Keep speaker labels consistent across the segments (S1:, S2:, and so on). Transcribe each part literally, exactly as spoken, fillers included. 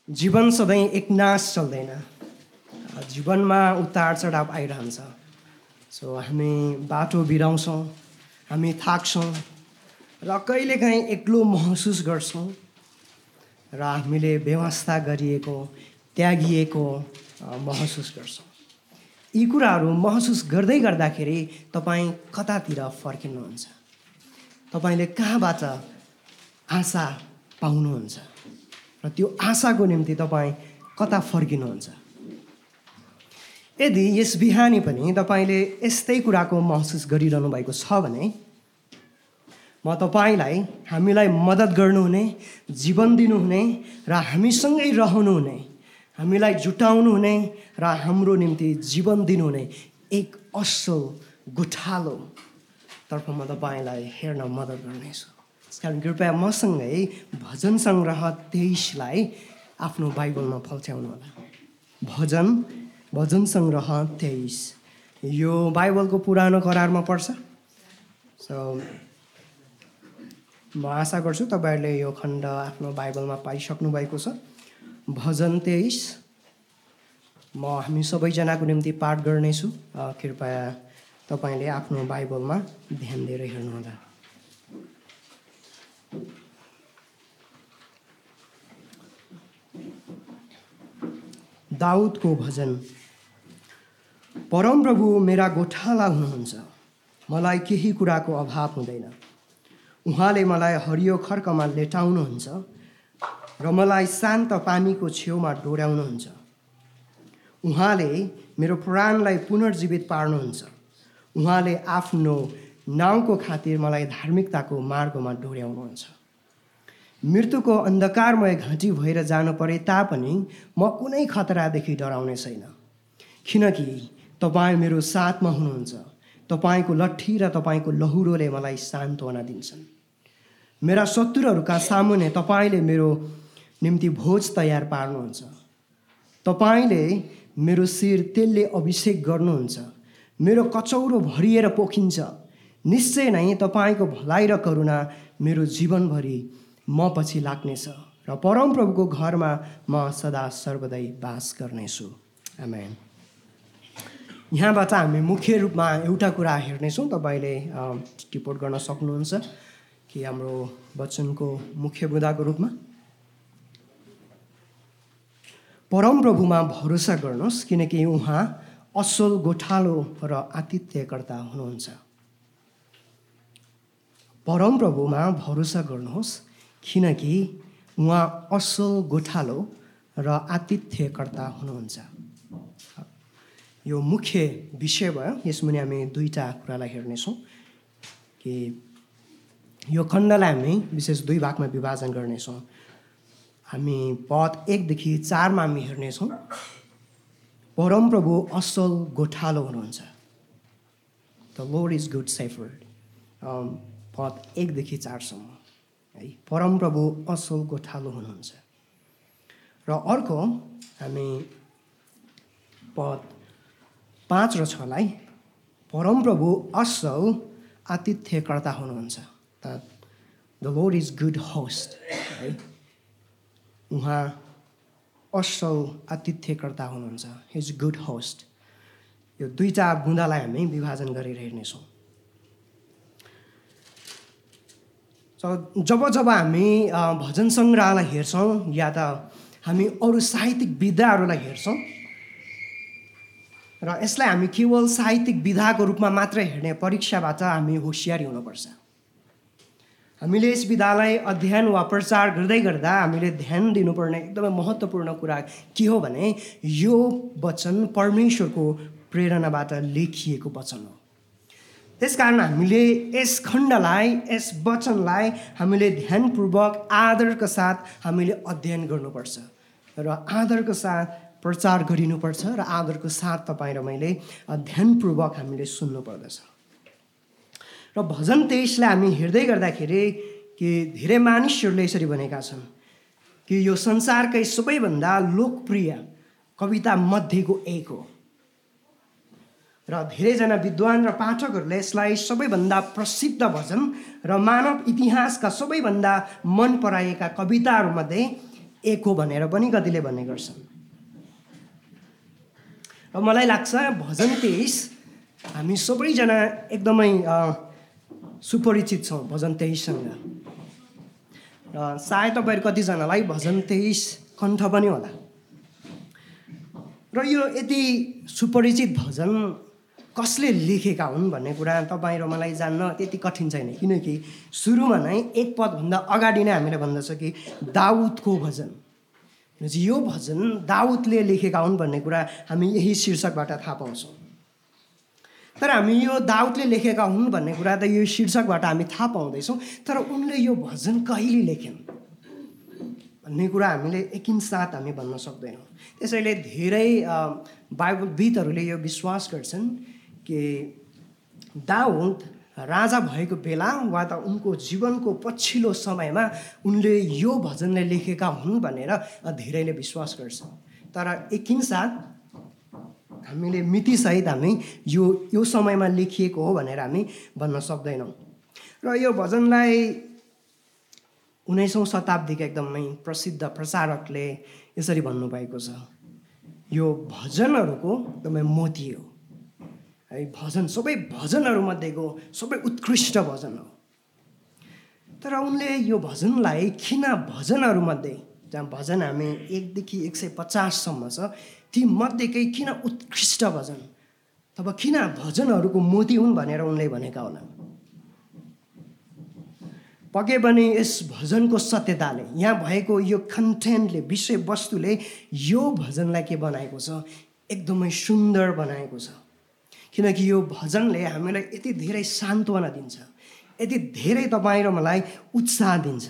S1: जीवन सधैँ एकनास चल्दैन। जीवनमा उतार चढाव आइरहन्छ। सो हामी बाटो बिराउँछौँ, हामी थाक्छौँ र कहिलेकाहीँ एक्लो महसुस गर्छौँ र हामीले व्यवस्था गरिएको, त्यागिएको महसुस गर्छौँ। यी कुराहरू महसुस गर्दै गर्दाखेरि तपाईँ कतातिर फर्किनुहुन्छ? तपाईँले कहाँबाट आशा पाउनुहुन्छ र त्यो आशाको निम्ति तपाईँ कता फर्किनुहुन्छ? यदि यस बिहानी पनि तपाईँले यस्तै कुराको महसुस गरिरहनु भएको छ भने म तपाईँलाई हामीलाई मद्दत गर्नुहुने, जीवन दिनुहुने र हामीसँगै रहनुहुने, हामीलाई जुटाउनुहुने र हाम्रो निम्ति जीवन दिनुहुने एक असल गोठालो तर्फ म तपाईँलाई हेर्न मद्दत गर्नेछु। त्यसकारण कृपया मसँगै भजन सङ्ग्रह तेइसलाई आफ्नो बाइबलमा फल्च्याउनु होला। भजन भजन सङ्ग्रह तेइस यो बाइबलको पुरानो करारमा पर्छ। सो म आशा गर्छु तपाईँहरूले यो खण्ड आफ्नो बाइबलमा पाइसक्नु भएको छ। भजन तेइस म हामी सबैजनाको निम्ति पाठ गर्नेछु। कृपया तपाईँले आफ्नो बाइबलमा ध्यान दिएर हेर्नुहोला। दाउदको भजन। परमप्रभु मेरा गोठाला हुनुहुन्छ, मलाई केही कुराको अभाव हुँदैन। उहाँले मलाई हरियो खर्कमा लेटाउनुहुन्छ र मलाई शान्त पानीको छेउमा डोर्याउनुहुन्छ। उहाँले मेरो प्राणलाई पुनर्जीवित पार्नुहुन्छ। उहाँले आफ्नो नाउँको खातिर मलाई धार्मिकताको मार्गमा डोर्याउनुहुन्छ। मृत्युको अन्धकारमय घाँटी भएर जानु परे तापनि म कुनै खतरादेखि डराउने छैन, किनकि तपाईँ मेरो साथमा हुनुहुन्छ। तपाईँको लट्ठी र तपाईँको लहुरोले मलाई सान्त्वना दिन्छन्। मेरा शत्रुहरूका सामुन्ने तपाईँले मेरो निम्ति भोज तयार पार्नुहुन्छ। तपाईँले मेरो शिर तेलले अभिषेक गर्नुहुन्छ। मेरो कचौरो भरिएर पोखिन्छ। निश्चय नै तपाईँको भलाइ र करुणा मेरो जीवनभरि म पछि लाग्नेछ र परमप्रभुको घरमा म सदा सर्वदै वास गर्नेछु। आमेन। यहाँबाट हामी मुख्य रूपमा एउटा कुरा हेर्नेछौँ। तपाईँले टिपोट गर्न सक्नुहुन्छ कि हाम्रो वचनको मुख्य बुँदाको रूपमा परमप्रभुमा भरोसा गर्नुहोस्, किनकि उहाँ असल गोठालो र आतिथ्यकर्ता हुनुहुन्छ। परमप्रभुमा भरोसा गर्नुहोस्, किनकि उहाँ असल गोठालो र आतिथ्यकर्ता हुनुहुन्छ। यो मुख्य विषय भयो। यसमुनि हामी दुईवटा कुरालाई हेर्नेछौँ कि यो खण्डलाई हामी विशेष दुई भागमा विभाजन गर्नेछौँ। हामी पद एकदेखि चारमा हामी हेर्नेछौँ परमप्रभु असल गोठालो हुनुहुन्छ। The Lord is good shepherd. पद एकदेखि चारसम्म है, परमप्रभु असल गोठालो हुनुहुन्छ। र अर्को हामी पद पाँच र छलाई परमप्रभु असल आतिथ्यकर्ता हुनुहुन्छ। The Lord is good host है, उहाँ असल आतिथ्यकर्ता हुनुहुन्छ। He is good host. यो दुईवटा बुँदालाई हामी विभाजन गरेर हेर्नेछौँ। जब जब हामी भजन सङ्ग्रहलाई हेर्छौँ या त हामी अरू साहित्यिक विधाहरूलाई हेर्छौँ र यसलाई हामी केवल साहित्यिक विधाको रूपमा मात्रै हेर्ने परीक्षाबाट हामी होसियारी हुनुपर्छ। हामीले यस विधालाई अध्ययन वा प्रचार गर्दै गर्दा हामीले ध्यान दिनुपर्ने एकदमै महत्त्वपूर्ण कुरा के हो भने यो वचन परमेश्वरको प्रेरणाबाट लेखिएको वचन हो। त्यसकारण हामीले यस खण्डलाई, यस वचनलाई हामीले ध्यानपूर्वक आदरका साथ हामीले अध्ययन गर्नुपर्छ र आदरका साथ प्रचार गरिनुपर्छ र आदरको साथ तपाईँ र मैले ध्यानपूर्वक हामीले सुन्नुपर्दछ। र भजन तेइसलाई हामी हेर्दै गर्दाखेरि कि धेरै मानिसहरूले यसरी भनेका छन् कि यो संसारकै सबैभन्दा लोकप्रिय कविता मध्येको एक हो र धेरैजना विद्वान र पाठकहरूले यसलाई सबैभन्दा प्रसिद्ध भजन र मानव इतिहासका सबैभन्दा मन पराएका कविताहरूमध्ये एक हो भनेर पनि कतिले भन्ने गर्छन्। र मलाई लाग्छ भजन तेइस हामी सबैजना एकदमै सुपरिचित छौँ भजन तेइससँग। र सायद तपाईँहरू कतिजनालाई भजन तेइस कण्ठ पनि होला। र यो यति सुपरिचित भजन कसले लेखेका हुन् भन्ने कुरा तपाईँ र मलाई जान्न त्यति कठिन छैन, किनकि सुरुमा नै एक पदभन्दा अगाडि नै हामीले भन्दछ कि दाउदको भजन। यो भजन दाउदले लेखेका हुन् भन्ने कुरा हामी यही शीर्षकबाट थाहा पाउँछौँ। तर हामी यो दाउदले लेखेका हुन् भन्ने कुरा त यो शीर्षकबाट हामी थाहा पाउँदैछौँ, तर उनले यो भजन कहिले लेखेन् भन्ने कुरा हामीले एकिनसाथ हामी भन्न सक्दैनौँ। त्यसैले धेरै बाइबलविदहरूले यो विश्वास गर्छन् कि दाउद राजा भएको बेला वा त उनको जीवनको पछिल्लो समयमा उनले यो भजनले लेखेका हुन् भनेर धेरैले विश्वास गर्छन्। तर एकिनसाथ हामीले मितिसहित हामी यो यो समयमा लेखिएको हो भनेर हामी भन्न सक्दैनौँ। र यो भजनलाई उन्नाइसौँ शताब्दीका एकदमै प्रसिद्ध प्रचारकले यसरी भन्नुभएको छ, यो भजनहरूको एकदमै मोती हो। है भजन सबै भजनहरूमध्येको सबै उत्कृष्ट भजन हो। तर उनले यो भजनलाई किन भजनहरूमध्ये, जहाँ भजन हामी एकदेखि एक सय पचाससम्म छ, ती मध्येकै किन उत्कृष्ट भजन अथवा किन भजनहरूको मोती हुन् भनेर उनले भनेका होलान्। पक्कै पनि यस भजनको सत्यताले, यहाँ भएको यो कन्टेन्टले, विषयवस्तुले यो भजनलाई के बनाएको छ, एकदमै सुन्दर बनाएको छ। किनकि यो भजनले हामीलाई यति धेरै सान्त्वना दिन्छ, यति धेरै तपाईँ र मलाई उत्साह दिन्छ।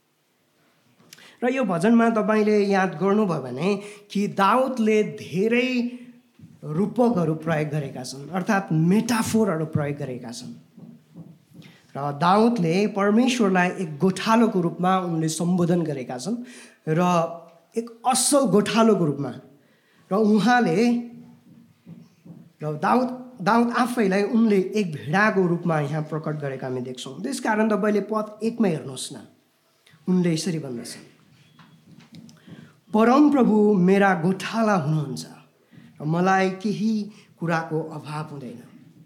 S1: र यो भजनमा तपाईँले याद गर्नुभयो भने कि दाउदले धेरै रूपकहरू प्रयोग गरेका छन्, अर्थात् मेटाफोरहरू प्रयोग गरेका छन्। र दाउदले परमेश्वरलाई एक गोठालोको रूपमा उनले सम्बोधन गरेका छन्, र एक असल गोठालोको रूपमा। र उहाँले र दाउद दाउद आफैलाई उनले एक भेडाको रूपमा यहाँ प्रकट गरेका हामी देख्छौँ। त्यसकारण तपाईँले पद एकमा हेर्नुहोस् न, उनले यसरी भन्दछन्, परमप्रभु मेरा गोठाला हुनुहुन्छ र मलाई केही कुराको अभाव हुँदैन।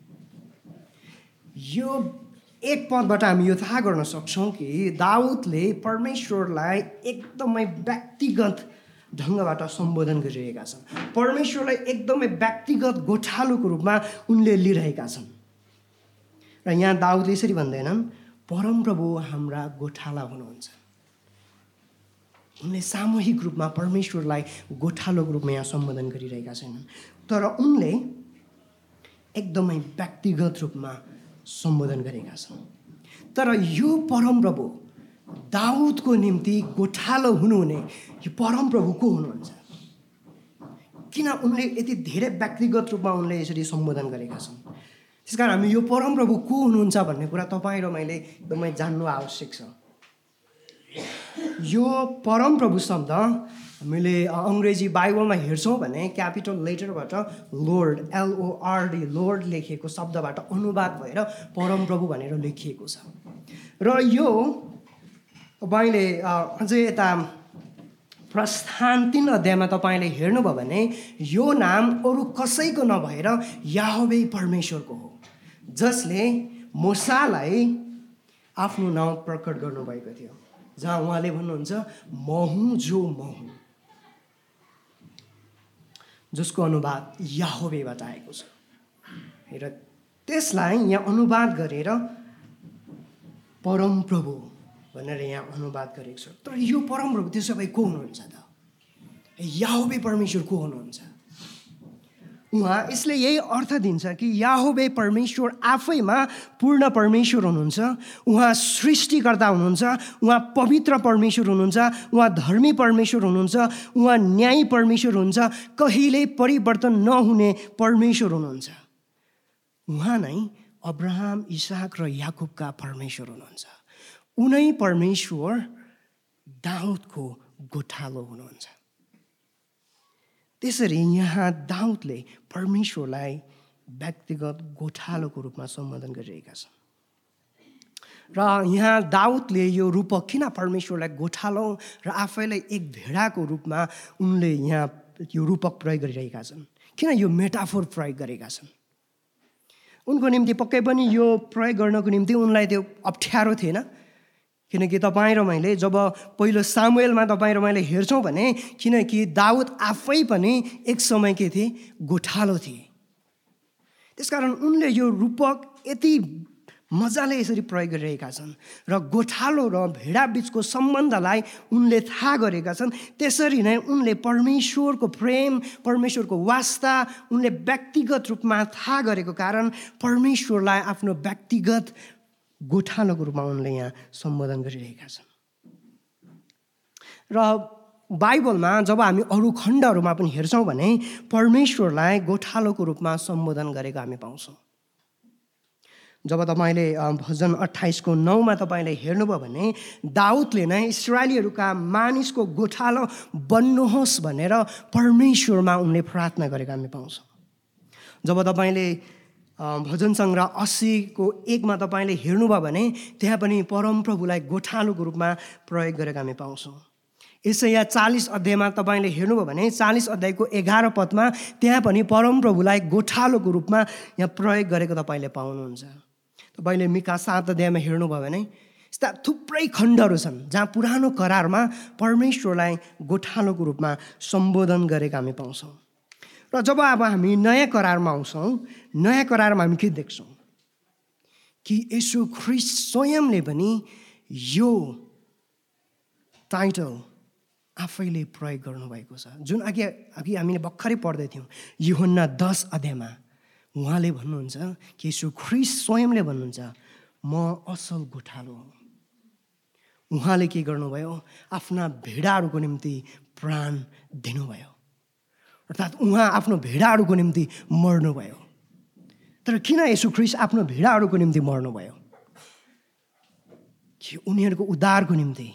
S1: यो एक पदबाट हामी यो थाहा गर्न सक्छौँ कि दाउदले परमेश्वरलाई एकदमै व्यक्तिगत ढङ्गबाट सम्बोधन गरिरहेका छन्। परमेश्वरलाई एकदमै व्यक्तिगत गोठालोको रूपमा उनले लिइरहेका छन्। र यहाँ दाउदले यसरी भन्दैनन् परमप्रभु हाम्रा गोठाला हुनुहुन्छ। उनले सामूहिक रूपमा परमेश्वरलाई गोठालोको रूपमा यहाँ सम्बोधन गरिरहेका छैनन्, तर उनले एकदमै व्यक्तिगत रूपमा सम्बोधन गरेका छन्। तर यो परमप्रभु दाउदको निम्ति गोठालो हुनुहुने यो परमप्रभु को हुनुहुन्छ? किन उनले यति धेरै व्यक्तिगत रूपमा उनले यसरी सम्बोधन गरेका छन्? त्यसकारण हामी यो परमप्रभु को हुनुहुन्छ भन्ने कुरा तपाईँ र मैले एकदमै जान्नु आवश्यक छ। यो परमप्रभु शब्द हामीले अङ्ग्रेजी बाइबलमा हेर्छौँ भने क्यापिटल लेटरबाट लोर्ड, एलओआरडी, लोर्ड लेखिएको शब्दबाट अनुवाद भएर परमप्रभु भनेर लेखिएको छ। र यो तपाईँले अझै यता प्रस्थान तीन अध्यायमा तपाईँले हेर्नुभयो भने यो नाम अरू कसैको नभएर याहवे परमेश्वरको हो, जसले मूसालाई आफ्नो नाउँ प्रकट गर्नुभएको थियो, जहाँ उहाँले भन्नुहुन्छ म हुँ जो म हुँ, जसको अनुवाद याहवेबाट आएको छ। र त्यसलाई यहाँ अनुवाद गरेर परमप्रभु भनेर यहाँ अनुवाद गरेको छ। तर यो परमप्रभु त्यसो भए को हुनुहुन्छ त? याहवे परमेश्वर को हुनुहुन्छ? उहाँ यसले यही अर्थ दिन्छ कि याहवे परमेश्वर आफैमा पूर्ण परमेश्वर हुनुहुन्छ। उहाँ सृष्टिकर्ता हुनुहुन्छ, उहाँ पवित्र परमेश्वर हुनुहुन्छ, उहाँ धर्मी परमेश्वर हुनुहुन्छ, उहाँ न्यायी परमेश्वर हुनुहुन्छ, कहिले परिवर्तन नहुने परमेश्वर हुनुहुन्छ। उहाँ नै अब्राहम, इसाक र याकुबका परमेश्वर हुनुहुन्छ। उनै परमेश्वर दाउदको गोठालो हुनुहुन्छ। त्यसरी यहाँ दाउदले परमेश्वरलाई व्यक्तिगत गोठालोको रूपमा सम्बोधन गरिरहेका छन्। र यहाँ दाउदले यो रूपक किन परमेश्वरलाई गोठालो र आफैलाई एक भेडाको रूपमा उनले यहाँ यो रूपक प्रयोग गरिरहेका छन्? किन यो मेटाफोर प्रयोग गरेका छन्? उनको निम्ति पक्कै पनि यो प्रयोग गर्नको निम्ति उनलाई त्यो अप्ठ्यारो थिएन, किनकि तपाईँ र मैले जब पहिलो सामुएलमा तपाईँ र मैले हेर्छौँ भने किनकि दाउद आफै पनि एक समय के थिए? गोठालो थिए। त्यसकारण उनले यो रूपक यति मजाले यसरी प्रयोग गरिरहेका छन् र गोठालो र भेडा बिचको सम्बन्धलाई उनले थाहा गरेका छन्। त्यसरी नै उनले परमेश्वरको प्रेम, परमेश्वरको वास्ता उनले व्यक्तिगत रूपमा थाहा गरेको कारण परमेश्वरलाई आफ्नो व्यक्तिगत गोठालोको रूपमा उनले यहाँ सम्बोधन गरिरहेका छन्। र बाइबलमा जब हामी अरू खण्डहरूमा पनि हेर्छौँ भने परमेश्वरलाई गोठालोको रूपमा सम्बोधन गरेको हामी पाउँछौँ। जब तपाईँले भजन अट्ठाइसको नौमा तपाईँले हेर्नुभयो भने दाउदले नै इस्राएलीहरूका मानिसको गोठालो बन्नुहोस् भनेर परमेश्वरमा उनले प्रार्थना गरेको हामी पाउँछौँ। जब तपाईँले भजन सङ्ग्रह अस्सीको एकमा तपाईँले हेर्नुभयो भने त्यहाँ पनि परमप्रभुलाई गोठालोको रूपमा प्रयोग गरेको हामी पाउँछौँ। यसैया चालीस अध्यायमा तपाईँले हेर्नुभयो भने चालीस अध्यायको एघार पदमा त्यहाँ पनि परमप्रभुलाई गोठालोको रूपमा यहाँ प्रयोग गरेको तपाईँले पाउनुहुन्छ। तपाईँले मिका सात अध्यायमा हेर्नुभयो भने यस्ता थुप्रै खण्डहरू छन् जहाँ पुरानो करारमा परमेश्वरलाई गोठालोको रूपमा सम्बोधन गरेको हामी पाउँछौँ। र जब अब हामी नयाँ करारमा आउँछौँ, नयाँ करारमा हामी के देख्छौँ कि येशू ख्रीष्ट स्वयंले पनि यो टाइटल आफैले प्रयोग गर्नुभएको छ। जुन अघि अघि हामीले भर्खरै पढ्दै थियौँ यूहन्ना दस अध्यायमा उहाँले भन्नुहुन्छ कि येशू ख्रीष्ट स्वयंले भन्नुहुन्छ म असल गोठालो हुँ। उहाँले के गर्नुभयो? आफ्ना भेडाहरूको निम्ति प्राण दिनुभयो, अर्थात् उहाँ आफ्नो भेडाहरूको निम्ति मर्नुभयो। तर किन येशू ख्रीष्ट आफ्नो भेडाहरूको निम्ति मर्नुभयो? कि उनीहरूको उद्धारको निम्ति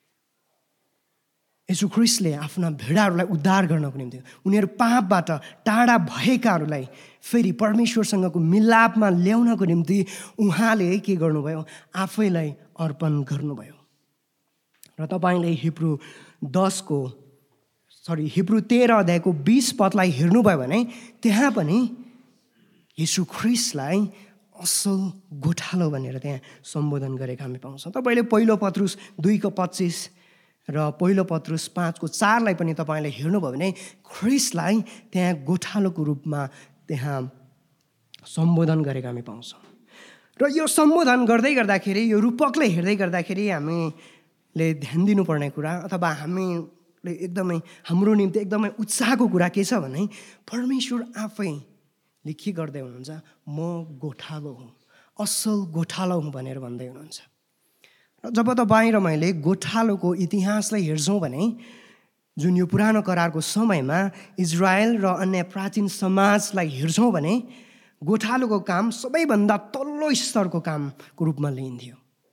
S1: येशू ख्रीष्टले आफ्ना भेडाहरूलाई उद्धार गर्नको निम्ति, उनीहरू पापबाट टाढा भएकाहरूलाई फेरि परमेश्वरसँगको मिलापमा ल्याउनको निम्ति उहाँले के गर्नुभयो? आफैलाई अर्पण गर्नुभयो। र तपाईँले हिब्रू दसको सरी हिब्रू तेह्र अध्यायको बिस पदलाई हेर्नुभयो भने त्यहाँ पनि येशू ख्रीष्टलाई असल गोठालो भनेर त्यहाँ सम्बोधन गरेको हामी पाउँछौँ। तपाईँले पहिलो पत्रुस दुईको पच्चिस र पहिलो पत्रुस पाँचको चारलाई पनि तपाईँले हेर्नुभयो भने ख्रीष्टलाई त्यहाँ गोठालोको रूपमा त्यहाँ सम्बोधन गरेको हामी पाउँछौँ। र यो सम्बोधन गर्दै गर्दाखेरि यो रूपकले हेर्दै गर्दाखेरि हामीले ध्यान दिनुपर्ने कुरा अथवा हामीले एकदमै हाम्रो निम्ति एकदमै उत्साहको कुरा के छ भने परमेश्वर आफैले के गर्दै हुनुहुन्छ? म गोठालो हुँ, असल गोठालो हुँ भनेर भन्दै हुनुहुन्छ। जब तपाईँ र मैले गोठालोको इतिहासलाई हेर्छौँ भने जुन यो पुरानो करारको समयमा इजरायल र अन्य प्राचीन समाजलाई हेर्छौँ भने गोठालोको काम सबैभन्दा तल्लो स्तरको कामको रूपमा लिइन्थ्यो।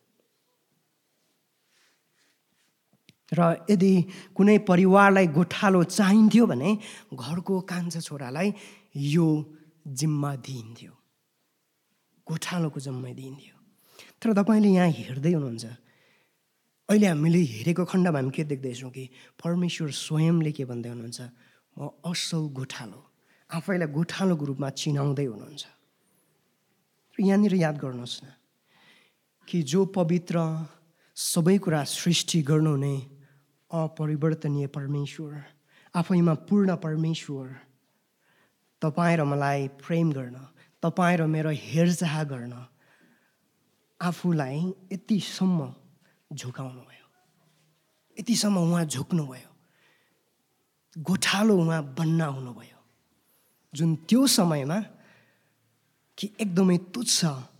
S1: र यदि कुनै परिवारलाई गोठालो चाहिन्थ्यो भने घरको कान्छा छोरालाई यो जिम्मा दिइन्थ्यो, गोठालोको जिम्मा दिइन्थ्यो। तर तपाईँले यहाँ हेर्दै हुनुहुन्छ, अहिले हामीले हेरेको खण्डमा हामी के देख्दैछौँ कि परमेश्वर स्वयंले के भन्दै हुनुहुन्छ? म असल गोठालो, आफैलाई गोठालोको रूपमा चिनाउँदै हुनुहुन्छ। र यहाँनिर याद गर्नुहोस् न कि जो पवित्र सबै कुरा सृष्टि गर्नुहुने अपरिवर्तनीय परमेश्वर, आफैमा पूर्ण परमेश्वर तपाईँ र मलाई प्रेम गर्न, तपाईँ र मेरो हेरचाह गर्न आफूलाई यतिसम्म झुकाउनु भयो, यतिसम्म उहाँ झुक्नुभयो, गोठालो उहाँ बन्न हुनुभयो, जुन त्यो समयमा कि एकदमै तुच्छ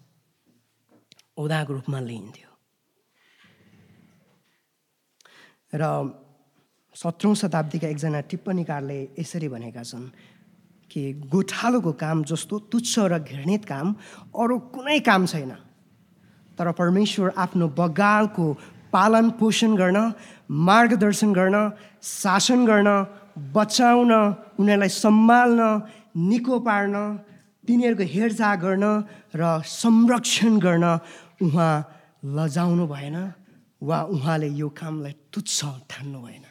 S1: ओदाको रूपमा लिइन्थ्यो। र सत्रौँ शताब्दीका एकजना टिप्पणीकारले यसरी भनेका छन् कि गोठालोको काम जस्तो तुच्छ र घृणित काम अरू कुनै काम छैन। तर परमेश्वर आफ्नो बगालको पालन पोषण गर्न, मार्गदर्शन गर्न, शासन गर्न, बचाउन, उनीहरूलाई सम्हाल्न, निको पार्न, तिनीहरूको हेरचाह गर्न र संरक्षण गर्न उहाँ लजाउनु भएन वा उहाँले यो कामलाई तुच्छ ठान्नु भएन।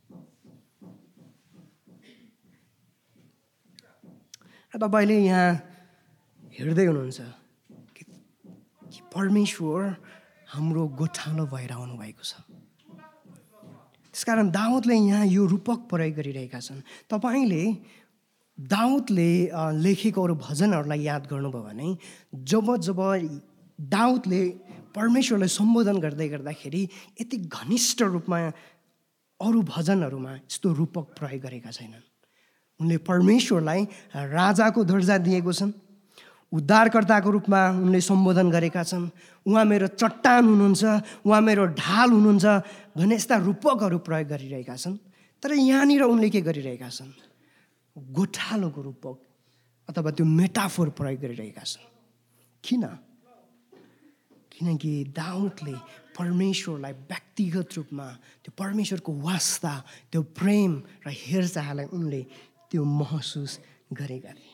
S1: तपाईँले यहाँ हेर्दै हुनुहुन्छ कि परमेश्वर हाम्रो गोठालो भएर आउनुभएको छ। त्यसकारण दाउदले यहाँ यो रूपक प्रयोग गरिरहेका छन्। तपाईँले दाउदले लेखेको अरू भजनहरूलाई याद गर्नुभयो भने जब जब दाउदले परमेश्वरलाई सम्बोधन गर्दै गर्दाखेरि यति घनिष्ठ रूपमा अरू भजनहरूमा यस्तो रूपक प्रयोग गरेका छैनन्। उनले परमेश्वरलाई राजाको दर्जा दिएको छन्, उद्धारकर्ताको रूपमा उनले सम्बोधन गरेका छन्। उहाँ मेरो चट्टान हुनुहुन्छ, उहाँ मेरो ढाल हुनुहुन्छ भन्ने यस्ता रूपकहरू प्रयोग गरिरहेका छन्। तर यहाँनिर उनले के गरिरहेका छन्? गोठालोको रूपक अथवा त्यो मेटाफोर प्रयोग गरिरहेका छन्। किन? किनकि दाउदले परमेश्वरलाई व्यक्तिगत रूपमा त्यो परमेश्वरको वास्ता, त्यो प्रेम र हेरचाहलाई उनले त्यो महसुस गरेका थिए।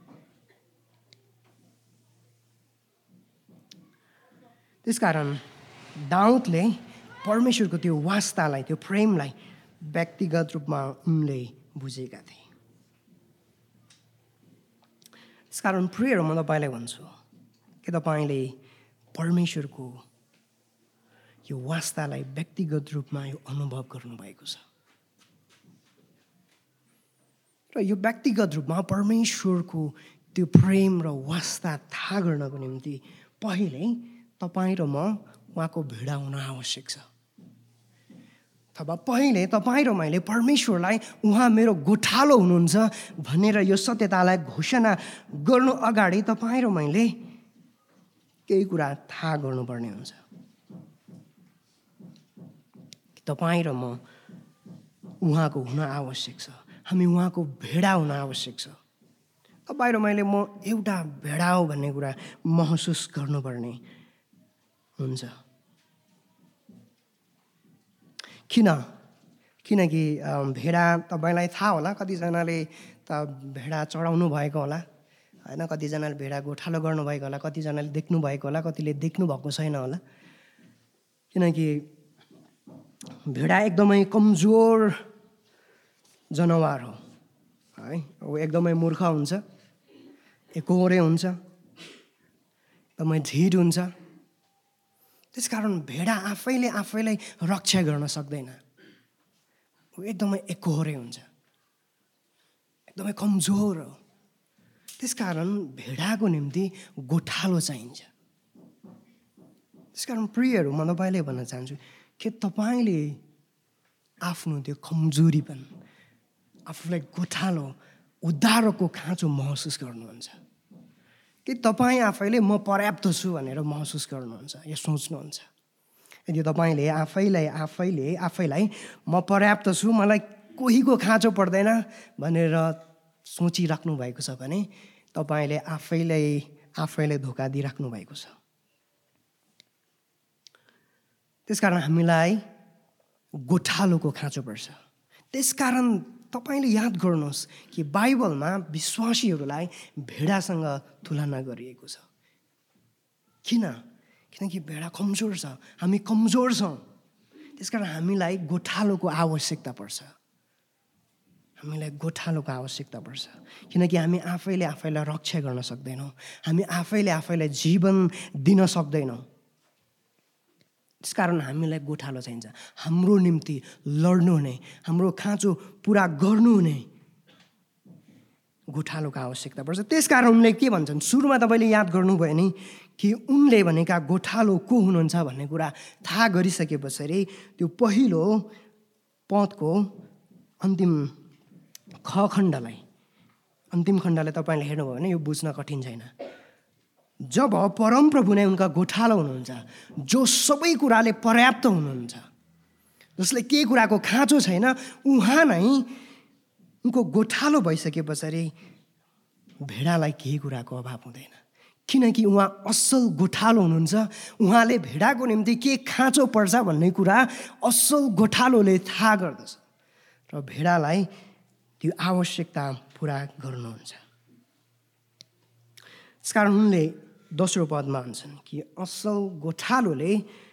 S1: त्यसकारण दाउदले परमेश्वरको त्यो वास्तालाई, त्यो प्रेमलाई व्यक्तिगत रूपमा उनले बुझेका थिए। त्यसकारण प्रियहरू, म तपाईँलाई भन्छु कि तपाईँले परमेश्वरको यो वास्तालाई व्यक्तिगत रूपमा यो अनुभव गर्नुभएको छ। र यो व्यक्तिगत रूपमा परमेश्वरको त्यो प्रेम र वास्ता थाहा गर्नको निम्ति पहिले तपाईँ र म उहाँको भिडा हुन आवश्यक छ। अथवा पहिले तपाईँ र मैले परमेश्वरलाई उहाँ मेरो गोठालो हुनुहुन्छ भनेर यो सत्यतालाई घोषणा गर्नु अगाडि तपाईँ र मैले केही कुरा थाहा गर्नुपर्ने हुन्छ। तपाईँ र म उहाँको हुन आवश्यक छ। हामी उहाँको भेडा हुन आवश्यक छ। तपाईँ र मैले म एउटा भेडा हो भन्ने कुरा महसुस गर्नुपर्ने हुन्छ। किन? किनकि भेडा तपाईँलाई थाहा होला, कतिजनाले त भेडा चढाउनु भएको होला होइन, कतिजनाले भेडा गोठालो गर्नुभएको होला, कतिजनाले देख्नु भएको होला, कतिले देख्नु भएको छैन होला। किनकि भेडा एकदमै कमजोर जनावर हो है। ऊ एकदमै मूर्ख हुन्छ, एकोहोरे हुन्छ, एकदमै ढिड हुन्छ। त्यसकारण भेडा आफैले आफैलाई रक्षा गर्न सक्दैन। ऊ एकदमै एकोहोरे हुन्छ, एकदमै कमजोर हो। त्यसकारण भेडाको निम्ति गोठालो चाहिन्छ। त्यसकारण प्रियहरू, म तपाईँले भन्न चाहन्छु कि तपाईँले आफ्नो त्यो कमजोरीपन, आफूलाई गोठालो, उद्धारको खाँचो महसुस गर्नुहुन्छ कि तपाईँ आफैले म पर्याप्त छु भनेर महसुस गर्नुहुन्छ या सोच्नुहुन्छ? यदि तपाईँले आफैलाई आफैले आफैलाई म पर्याप्त छु, मलाई कोहीको खाँचो पर्दैन भनेर सोचिराख्नु भएको छ भने तपाईँले आफैलाई आफैले धोका दिइराख्नु भएको छ। त्यसकारण हामीलाई गोठालोको खाँचो पर्छ। त्यसकारण तपाईँले याद गर्नुहोस् कि बाइबलमा विश्वासीहरूलाई भेडासँग तुलना गरिएको छ। किन? किनकि भेडा कमजोर छ, हामी कमजोर छौँ। त्यसकारण हामीलाई गोठालोको आवश्यकता पर्छ। हामीलाई गोठालोको आवश्यकता पर्छ किनकि हामी आफैले आफैलाई रक्षा गर्न सक्दैनौँ, हामी आफैले आफैलाई जीवन दिन सक्दैनौँ। त्यसकारण हामीलाई गोठालो चाहिन्छ, हाम्रो निम्ति लड्नु हुने, हाम्रो खाँचो पुरा गर्नु हुने गोठालोको आवश्यकता पर्छ। त्यसकारण उनले के भन्छन्? सुरुमा तपाईँले याद गर्नुभयो नि कि उनले भनेका गोठालो को हुनुहुन्छ भन्ने कुरा थाहा गरिसके पछाडि त्यो पहिलो पदको अन्तिम ख खण्डलाई अन्तिम खण्डलाई तपाईँले हेर्नुभयो भने यो बुझ्न कठिन छैन। जब परमप्रभु नै उनका गोठालो हुनुहुन्छ, जो सबै कुराले पर्याप्त हुनुहुन्छ, जसले केही कुराको खाँचो छैन, उहाँ नै उनको गोठालो भइसके पछाडि भेडालाई केही कुराको अभाव हुँदैन। किनकि उहाँ असल गोठालो हुनुहुन्छ। उहाँले भेडाको निम्ति के खाँचो पर्छ भन्ने कुरा असल गोठालोले थाहा गर्दछ र भेडालाई त्यो आवश्यकता पुरा गर्नुहुन्छ। त्यसकारण उनले दोस्रो पदमा भन्छन् कि असल गोठालोले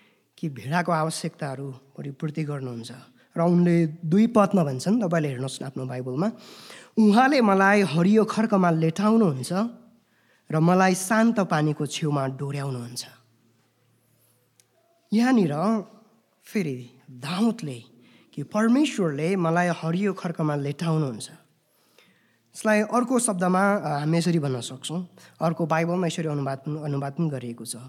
S1: कि भेडाको आवश्यकताहरू परिपूर्ति गर्नुहुन्छ। र उनले दुई पदमा भन्छन्, तपाईँले हेर्नुहोस् न आफ्नो बाइबलमा, उहाँले मलाई हरियो खर्कमा लेटाउनुहुन्छ र मलाई शान्त पानीको छेउमा डोर्याउनुहुन्छ। यहाँनिर फेरि दाउदले कि परमेश्वरले मलाई हरियो खर्कमा लेटाउनुहुन्छ, यसलाई अर्को शब्दमा हामी यसरी भन्न सक्छौँ, अर्को बाइबलमा यसरी अनुवाद अनुवाद पनि गरिएको छ,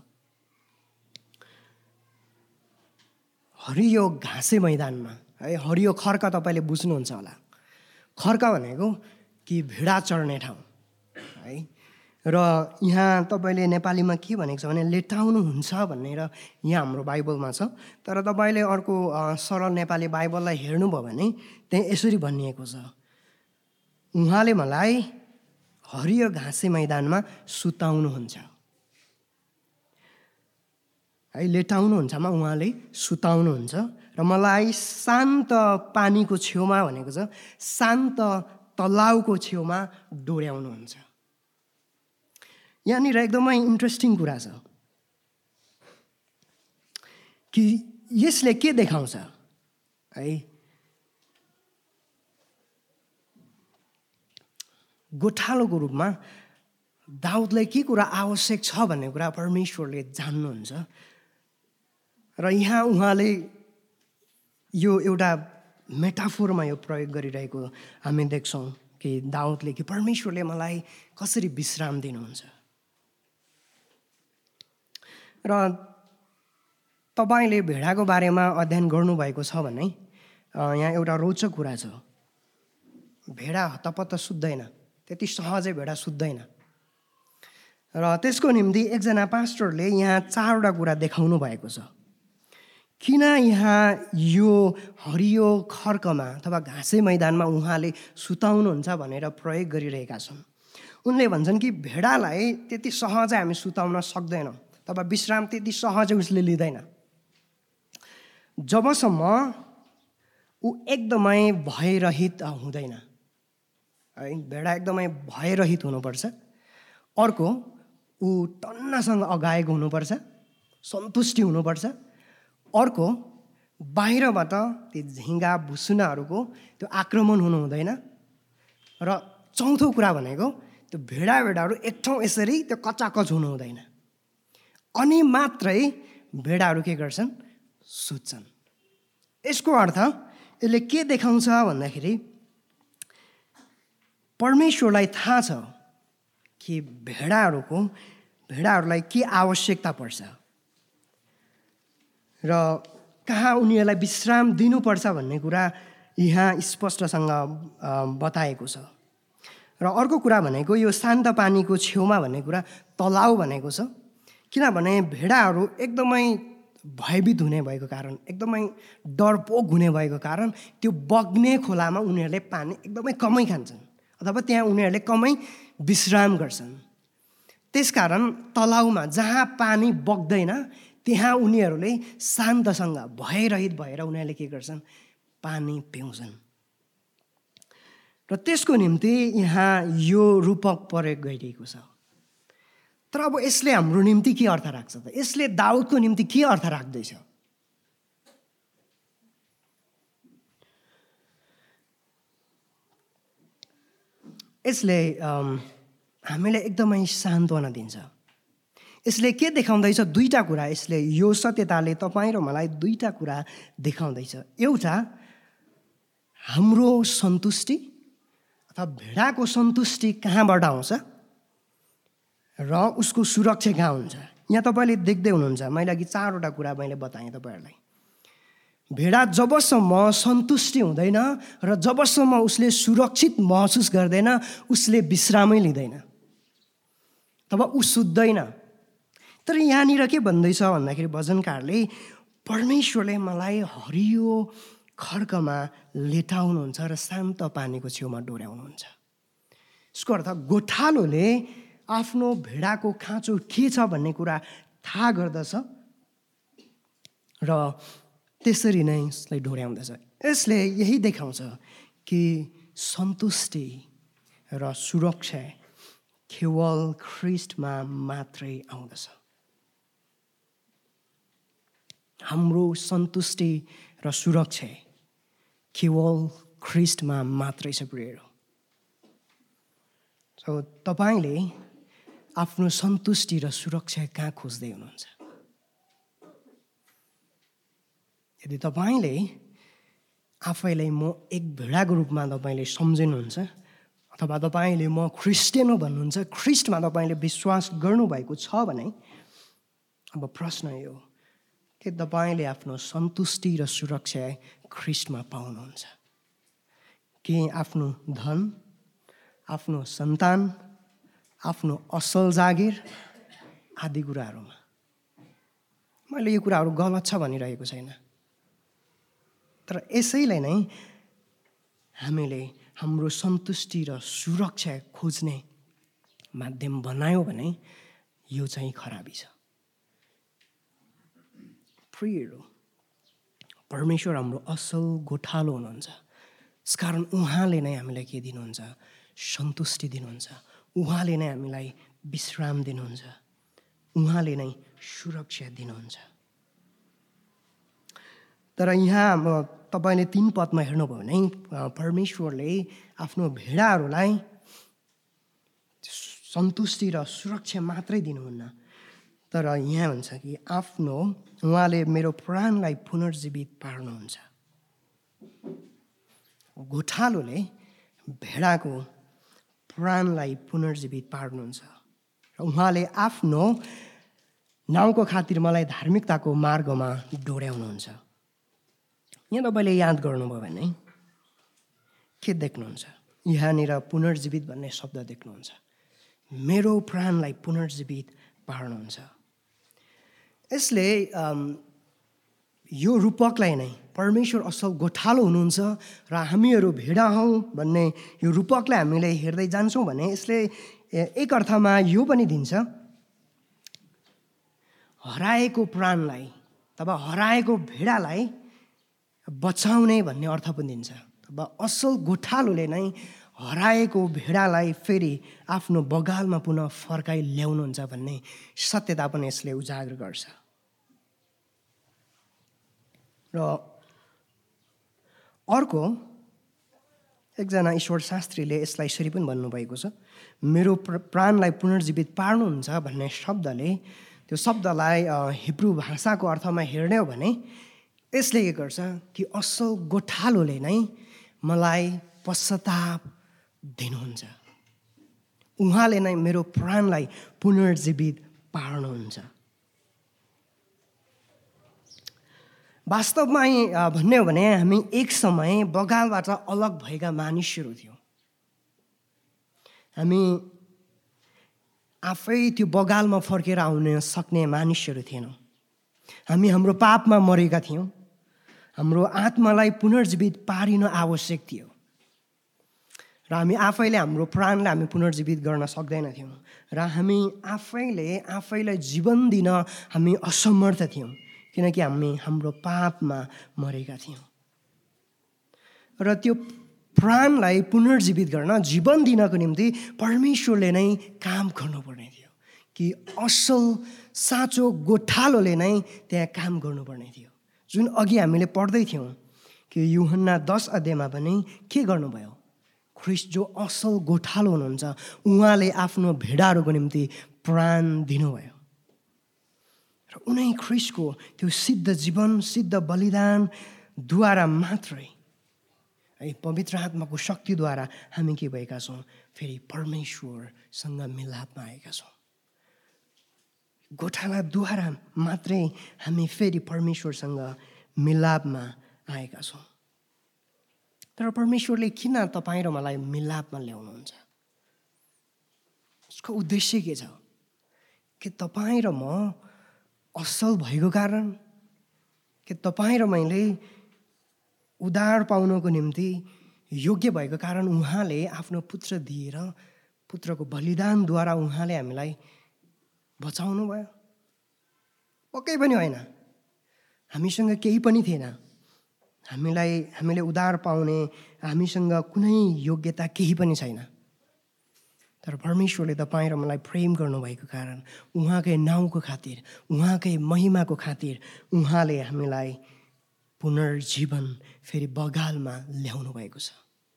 S1: हरियो घाँसे मैदानमा। है, हरियो खर्क तपाईँले बुझ्नुहुन्छ होला। खर्क भनेको कि भेडा चढ्ने ठाउँ है। र यहाँ तपाईँले नेपालीमा के भनेको छ भने लेटाउनुहुन्छ भनेर यहाँ हाम्रो बाइबलमा छ। तर तपाईँले अर्को सरल नेपाली बाइबललाई हेर्नुभयो भने त्यहाँ यसरी भनिएको छ, उहाँले मलाई हरियो घाँसे मैदानमा सुताउनुहुन्छ। है, लेटाउनुहुन्छमा उहाँले सुताउनुहुन्छ र मलाई शान्त पानीको छेउमा भनेको छ, शान्त तलाउको छेउमा डोर्याउनुहुन्छ। यहाँनिर एकदमै इन्ट्रेस्टिङ कुरा छ कि यसले के देखाउँछ है, गोठालोको रूपमा दाउदलाई के कुरा आवश्यक छ भन्ने कुरा परमेश्वरले जान्नुहुन्छ। र यहाँ उहाँले यो एउटा मेटाफोरमा यो प्रयोग गरिरहेको हामी देख्छौँ कि दाउदले कि परमेश्वरले मलाई कसरी विश्राम दिनुहुन्छ। र तपाईँले भेडाको बारेमा अध्ययन गर्नुभएको छ भने यहाँ एउटा रोचक कुरा छ, भेडा हतपत्त सुत्दैन, त्यति सहजै भेडा सुत्दैन। र त्यसको निम्ति एकजना पास्टरले यहाँ चारवटा कुरा देखाउनु भएको छ, किन यहाँ यो हरियो खर्कमा अथवा घाँसे मैदानमा उहाँले सुताउनुहुन्छ भनेर प्रयोग गरिरहेका छन्। उनले भन्छन् कि भेडालाई त्यति सहजै हामी सुताउन सक्दैनौँ, अथवा विश्राम त्यति सहजै उसले लिँदैन जबसम्म ऊ एकदमै भयरहित हुँदैन। है, भेडा एकदमै भयरहित हुनुपर्छ। अर्को, ऊ टन्नसँग अगाएको हुनुपर्छ, सन्तुष्टि हुनुपर्छ। अर्को, बाहिरबाट त्यो झिँगा भुसुनाहरूको त्यो आक्रमण हुनु हुँदैन। र चौथो कुरा भनेको त्यो भेडा भेडाहरू एक ठाउँ यसरी त्यो कचाकच हुनु हुँदैन, अनि मात्रै भेडाहरू के गर्छन्, सुत्छन्। यसको अर्थ यसले के देखाउँछ भन्दाखेरि परमेश्वरलाई थाहा छ कि भेडाहरूको भेडाहरूलाई के आवश्यकता पर्छ र कहाँ उनीहरूलाई विश्राम दिनुपर्छ भन्ने कुरा यहाँ स्पष्टसँग बताएको छ। र अर्को कुरा भनेको यो शान्त पानीको छेउमा भन्ने कुरा तलाउ भनेको छ, किनभने भेडाहरू एकदमै भयभीत हुने भएको कारण, एकदमै डरपोक हुने भएको कारण त्यो बग्ने खोलामा उनीहरूले पानी एकदमै कमै खान्छन् अथवा त्यहाँ उनीहरूले कमै विश्राम गर्छन्। त्यसकारण तलाउमा जहाँ पानी बग्दैन त्यहाँ उनीहरूले शान्तसँग भयरहित भएर उनीहरूले के गर्छन्, पानी पिउँछन्। र त्यसको निम्ति यहाँ यो रूपक प्रयोग गरिएको छ। तर अब यसले हाम्रो निम्ति के अर्थ राख्छ त? यसले दाउदको निम्ति के अर्थ राख्दैछ? यसले हामीलाई एकदमै सान्त्वना दिन्छ। यसले के देखाउँदैछ? दुईटा कुरा यसले यो सत्यताले तपाईँ र मलाई दुईटा कुरा देखाउँदैछ। एउटा, हाम्रो सन्तुष्टि अथवा भेडाको सन्तुष्टि कहाँबाट आउँछ र उसको सुरक्षा कहाँ हुन्छ। यहाँ तपाईँले देख्दै हुनुहुन्छ, मैले अघि चारवटा कुरा मैले बताएँ तपाईँहरूलाई। भेडा जबसम्म सन्तुष्टि हुँदैन र जबसम्म उसले सुरक्षित महसुस गर्दैन उसले विश्रामै लिँदैन अथवा ऊ सुत्दैन। तर यहाँनिर के भन्दैछ भन्दाखेरि भजनकारले परमेश्वरले मलाई हरियो खड्कमा लेटाउनुहुन्छ र शान्त पानीको छेउमा डोर्याउनुहुन्छ। यसको अर्थ गोठालोले आफ्नो भेडाको खाँचो के छ भन्ने कुरा थाहा गर्दछ र त्यसरी नै यसलाई डोर्याउँदछ। यसले यही देखाउँछ कि सन्तुष्टि र सुरक्षा केवल ख्रिस्टमा मात्रै आउँदछ। हाम्रो सन्तुष्टि र सुरक्षा केवल ख्रिस्टमा मात्रै छ प्रियहरू। सो तपाईँले आफ्नो सन्तुष्टि र सुरक्षा कहाँ खोज्दै हुनुहुन्छ? यदि तपाईँले आफैलाई म एक भेडाको रूपमा तपाईँले सम्झिनुहुन्छ अथवा तपाईँले म क्रिस्चियन हो भन्नुहुन्छ, ख्रिस्टमा तपाईँले विश्वास गर्नुभएको छ भने अब प्रश्न यो के तपाईँले आफ्नो सन्तुष्टि र सुरक्षा ख्रिस्टमा पाउनुहुन्छ कि आफ्नो धन, आफ्नो सन्तान, आफ्नो असल जागिर आदि कुराहरूमा? मैले यो कुराहरू गलत छ भनिरहेको छैन, तर यसैलाई नै हामीले हाम्रो सन्तुष्टि र सुरक्षा खोज्ने माध्यम बनायो भने यो चाहिँ खराबी छ। प्रियहरू, परमेश्वर हाम्रो असल गोठालो हुनुहुन्छ, यसकारण उहाँले नै हामीलाई के दिनुहुन्छ? सन्तुष्टि दिनुहुन्छ। उहाँले नै हामीलाई विश्राम दिनुहुन्छ। उहाँले नै सुरक्षा दिनुहुन्छ। तर यहाँ अब तपाईँले तीन पदमा हेर्नुभयो भने परमेश्वरले आफ्नो भेडाहरूलाई सन्तुष्टि र सुरक्षा मात्रै दिनुहुन्न, तर यहाँ भन्छ कि आफ्नो उहाँले मेरो प्राणलाई पुनर्जीवित पार्नुहुन्छ। गोठालोले भेडाको प्राणलाई पुनर्जीवित पार्नुहुन्छ र उहाँले आफ्नो नाउँको खातिर मलाई धार्मिकताको मार्गमा डोर्याउनुहुन्छ। यहाँ तपाईँले याद गर्नुभयो भने के देख्नुहुन्छ? यहाँनिर पुनर्जीवित भन्ने शब्द देख्नुहुन्छ। मेरो प्राणलाई पुनर्जीवित पार्नुहुन्छ। यसले यो रूपकलाई नै परमेश्वर असल गोठालो हुनुहुन्छ र हामीहरू भेडा हौँ भन्ने यो रूपकलाई हामीले हेर्दै जान्छौँ भने यसले एक अर्थमा यो पनि दिन्छ, हराएको प्राणलाई अथवा हराएको भेडालाई बचाउने भन्ने अर्थ पनि दिन्छ। अब असल गोठालोले नै हराएको भेडालाई फेरि आफ्नो बगालमा पुनः फर्काइ ल्याउनुहुन्छ भन्ने सत्यता पनि यसले उजागर गर्छ। र अर्को एकजना ईश्वरशास्त्रीले यसलाई यसरी पनि भन्नुभएको छ, मेरो प्राणलाई पुनर्जीवित पार्नुहुन्छ भन्ने शब्दले त्यो शब्दलाई हिब्रू भाषाको अर्थमा हेर्ने हो भने यसले के गर्छ कि असल गोठालोले नै मलाई पश्चाताप दिनुहुन्छ। उहाँले नै मेरो प्राणलाई पुनर्जीवित पार्नुहुन्छ। वास्तवमा भन्ने हो भने हामी एक समय बगालबाट अलग भएका मानिसहरू थियौँ। हामी आफै त्यो बगालमा फर्केर आउन सक्ने मानिसहरू थिएनौँ। हामी हाम्रो पापमा मरेका थियौँ। हाम्रो आत्मालाई पुनर्जीवित पारिन आवश्यक थियो र हामी आफैले हाम्रो प्राणलाई हामी पुनर्जीवित गर्न सक्दैनथ्यौँ र हामी आफैले आफैलाई जीवन दिन हामी असमर्थ थियौँ, किनकि हामी हाम्रो पापमा मरेका थियौँ। र त्यो प्राणलाई पुनर्जीवित गर्न, जीवन दिनको निम्ति परमेश्वरले नै काम गर्नुपर्ने थियो कि असल साँचो गोठालोले नै त्यहाँ काम गर्नुपर्ने थियो। जुन अघि हामीले पढ्दै थियौँ कि यूहन्ना दस अध्यायमा पनि के गर्नुभयो? ख्रिस्ट जो असल गोठालो हुनुहुन्छ उहाँले आफ्नो भेडाहरूको निम्ति प्राण दिनुभयो र उनै ख्रिस्टको त्यो सिद्ध जीवन, सिद्ध बलिदानद्वारा मात्रै है पवित्र आत्माको शक्तिद्वारा हामी के भएका छौँ? फेरि परमेश्वरसँग मिलापमा आएका छौँ। गोठालाद्वारा मात्रै हामी फेरि परमेश्वरसँग मिलापमा आएका छौँ। तर परमेश्वरले किन तपाईँ र मलाई मिलापमा ल्याउनुहुन्छ? यसको उद्देश्य के छ? कि तपाईँ र म असल भएको कारण, कि तपाईँ र मैले उद्धार पाउनको निम्ति योग्य भएको कारण उहाँले आफ्नो पुत्र दिएर, पुत्रको बलिदानद्वारा उहाँले हामीलाई बचाउनु भयो? पक्कै पनि होइन। हामीसँग केही पनि थिएन। हामीलाई हामीले उद्धार पाउने हामीसँग कुनै योग्यता केही पनि छैन। तर परमेश्वरले तपाईँ र मलाई प्रेम गर्नुभएको कारण उहाँकै नाउँको खातिर, उहाँकै महिमाको खातिर उहाँले हामीलाई पुनर्जीवन फेरि बगालमा ल्याउनु भएको छ।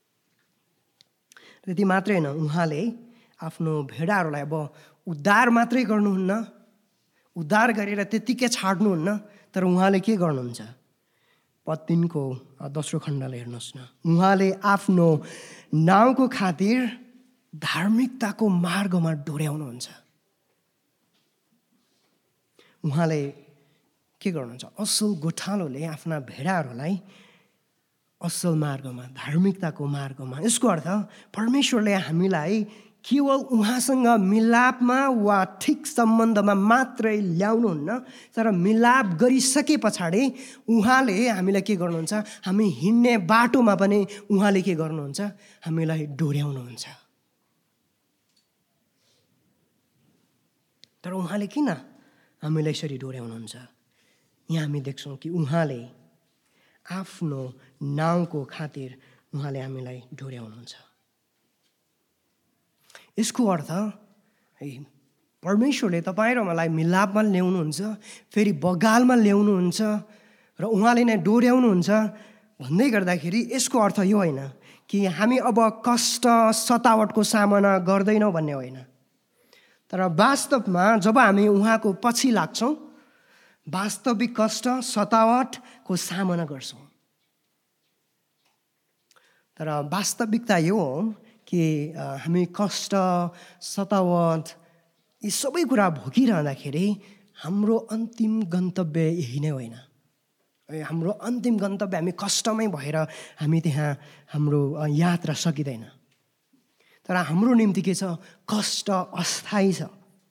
S1: त्यति मात्रै होइन, उहाँले आफ्नो भेडाहरूलाई अब उद्धार मात्रै गर्नुहुन्न, उद्धार गरेर त्यत्तिकै छाड्नुहुन्न, तर उहाँले के गर्नुहुन्छ? पद तीनको दोस्रो खण्डलाई हेर्नुहोस् न। उहाँले आफ्नो नाउँको खातिर धार्मिकताको मार्गमा डोर्याउनुहुन्छ। उहाँले के गर्नुहुन्छ? असल गोठालोले आफ्ना भेडाहरूलाई असल मार्गमा, धार्मिकताको मार्गमा। यसको अर्थ परमेश्वरले हामीलाई केवल उहाँसँग मिलापमा वा ठिक सम्बन्धमा मात्रै ल्याउनुहुन्न, तर मिलाप गरिसके पछाडि उहाँले हामीलाई के गर्नुहुन्छ? हामी हिँड्ने बाटोमा पनि उहाँले के गर्नुहुन्छ? हामीलाई डोर्याउनुहुन्छ। तर उहाँले किन हामीलाई यसरी डोर्याउनुहुन्छ? यहाँ हामी देख्छौँ कि उहाँले आफ्नो नाउँको खातिर उहाँले हामीलाई डोर्याउनुहुन्छ। यसको अर्थ है, परमेश्वरले तपाईँ र मलाई मिलापमा ल्याउनुहुन्छ, फेरि बगालमा ल्याउनुहुन्छ र उहाँले नै डोर्याउनुहुन्छ भन्दै गर्दाखेरि यसको अर्थ यो होइन कि हामी अब कष्ट सतावटको सामना गर्दैनौँ भन्ने होइन। तर वास्तवमा जब हामी उहाँको पछि लाग्छौँ, वास्तविक कष्ट सतावटको सामना गर्छौँ। तर वास्तविकता यो हो कि हामी कष्ट सतावट यी सबै कुरा भोगिरहँदाखेरि हाम्रो अन्तिम गन्तव्य यही नै होइन। हाम्रो अन्तिम गन्तव्य हामी कष्टमै भएर हामी त्यहाँ हाम्रो यात्रा सकिँदैन। तर हाम्रो निम्ति के छ? कष्ट अस्थायी छ।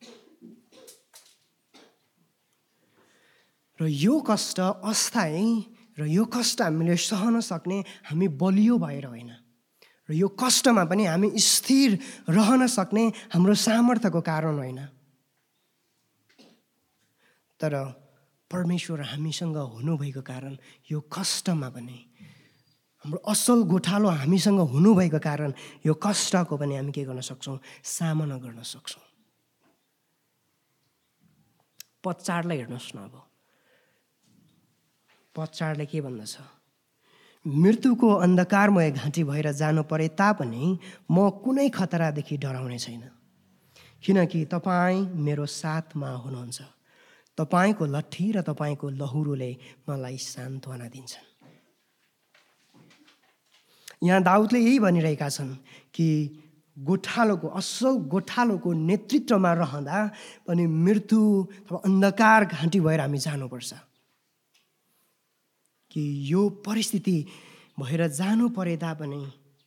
S1: र यो कष्ट अस्थायी र यो कष्ट हामीले सहन सक्ने हामी बलियो भएर होइन, र यो कष्टमा पनि हामी स्थिर रहन सक्ने हाम्रो सामर्थ्यको कारण होइन, तर परमेश्वर हामीसँग हुनुभएको कारण यो कष्टमा पनि, हाम्रो असल गोठालो हामीसँग हुनुभएको कारण यो कष्टको पनि हामी के गर्न सक्छौँ? सामना गर्न सक्छौँ। पद चारलाई हेर्नुहोस् न। अब पद चारले के भन्दछ? मृत्युको अन्धकारमय घाँटी भएर जानु परे तापनि म कुनै खतरादेखि डराउने छैन, किनकि तपाईँ मेरो साथमा हुनुहुन्छ। तपाईँको लट्ठी र तपाईँको लहुरोले मलाई सान्त्वना दिन्छन्। यहाँ दाउदले यही भनिरहेका छन् कि गोठालोको, असल गोठालोको नेतृत्वमा रहँदा पनि मृत्यु अथवा अन्धकार घाँटी भएर हामी जानुपर्छ। कि यो परिस्थिति भएर जानु परे तापनि,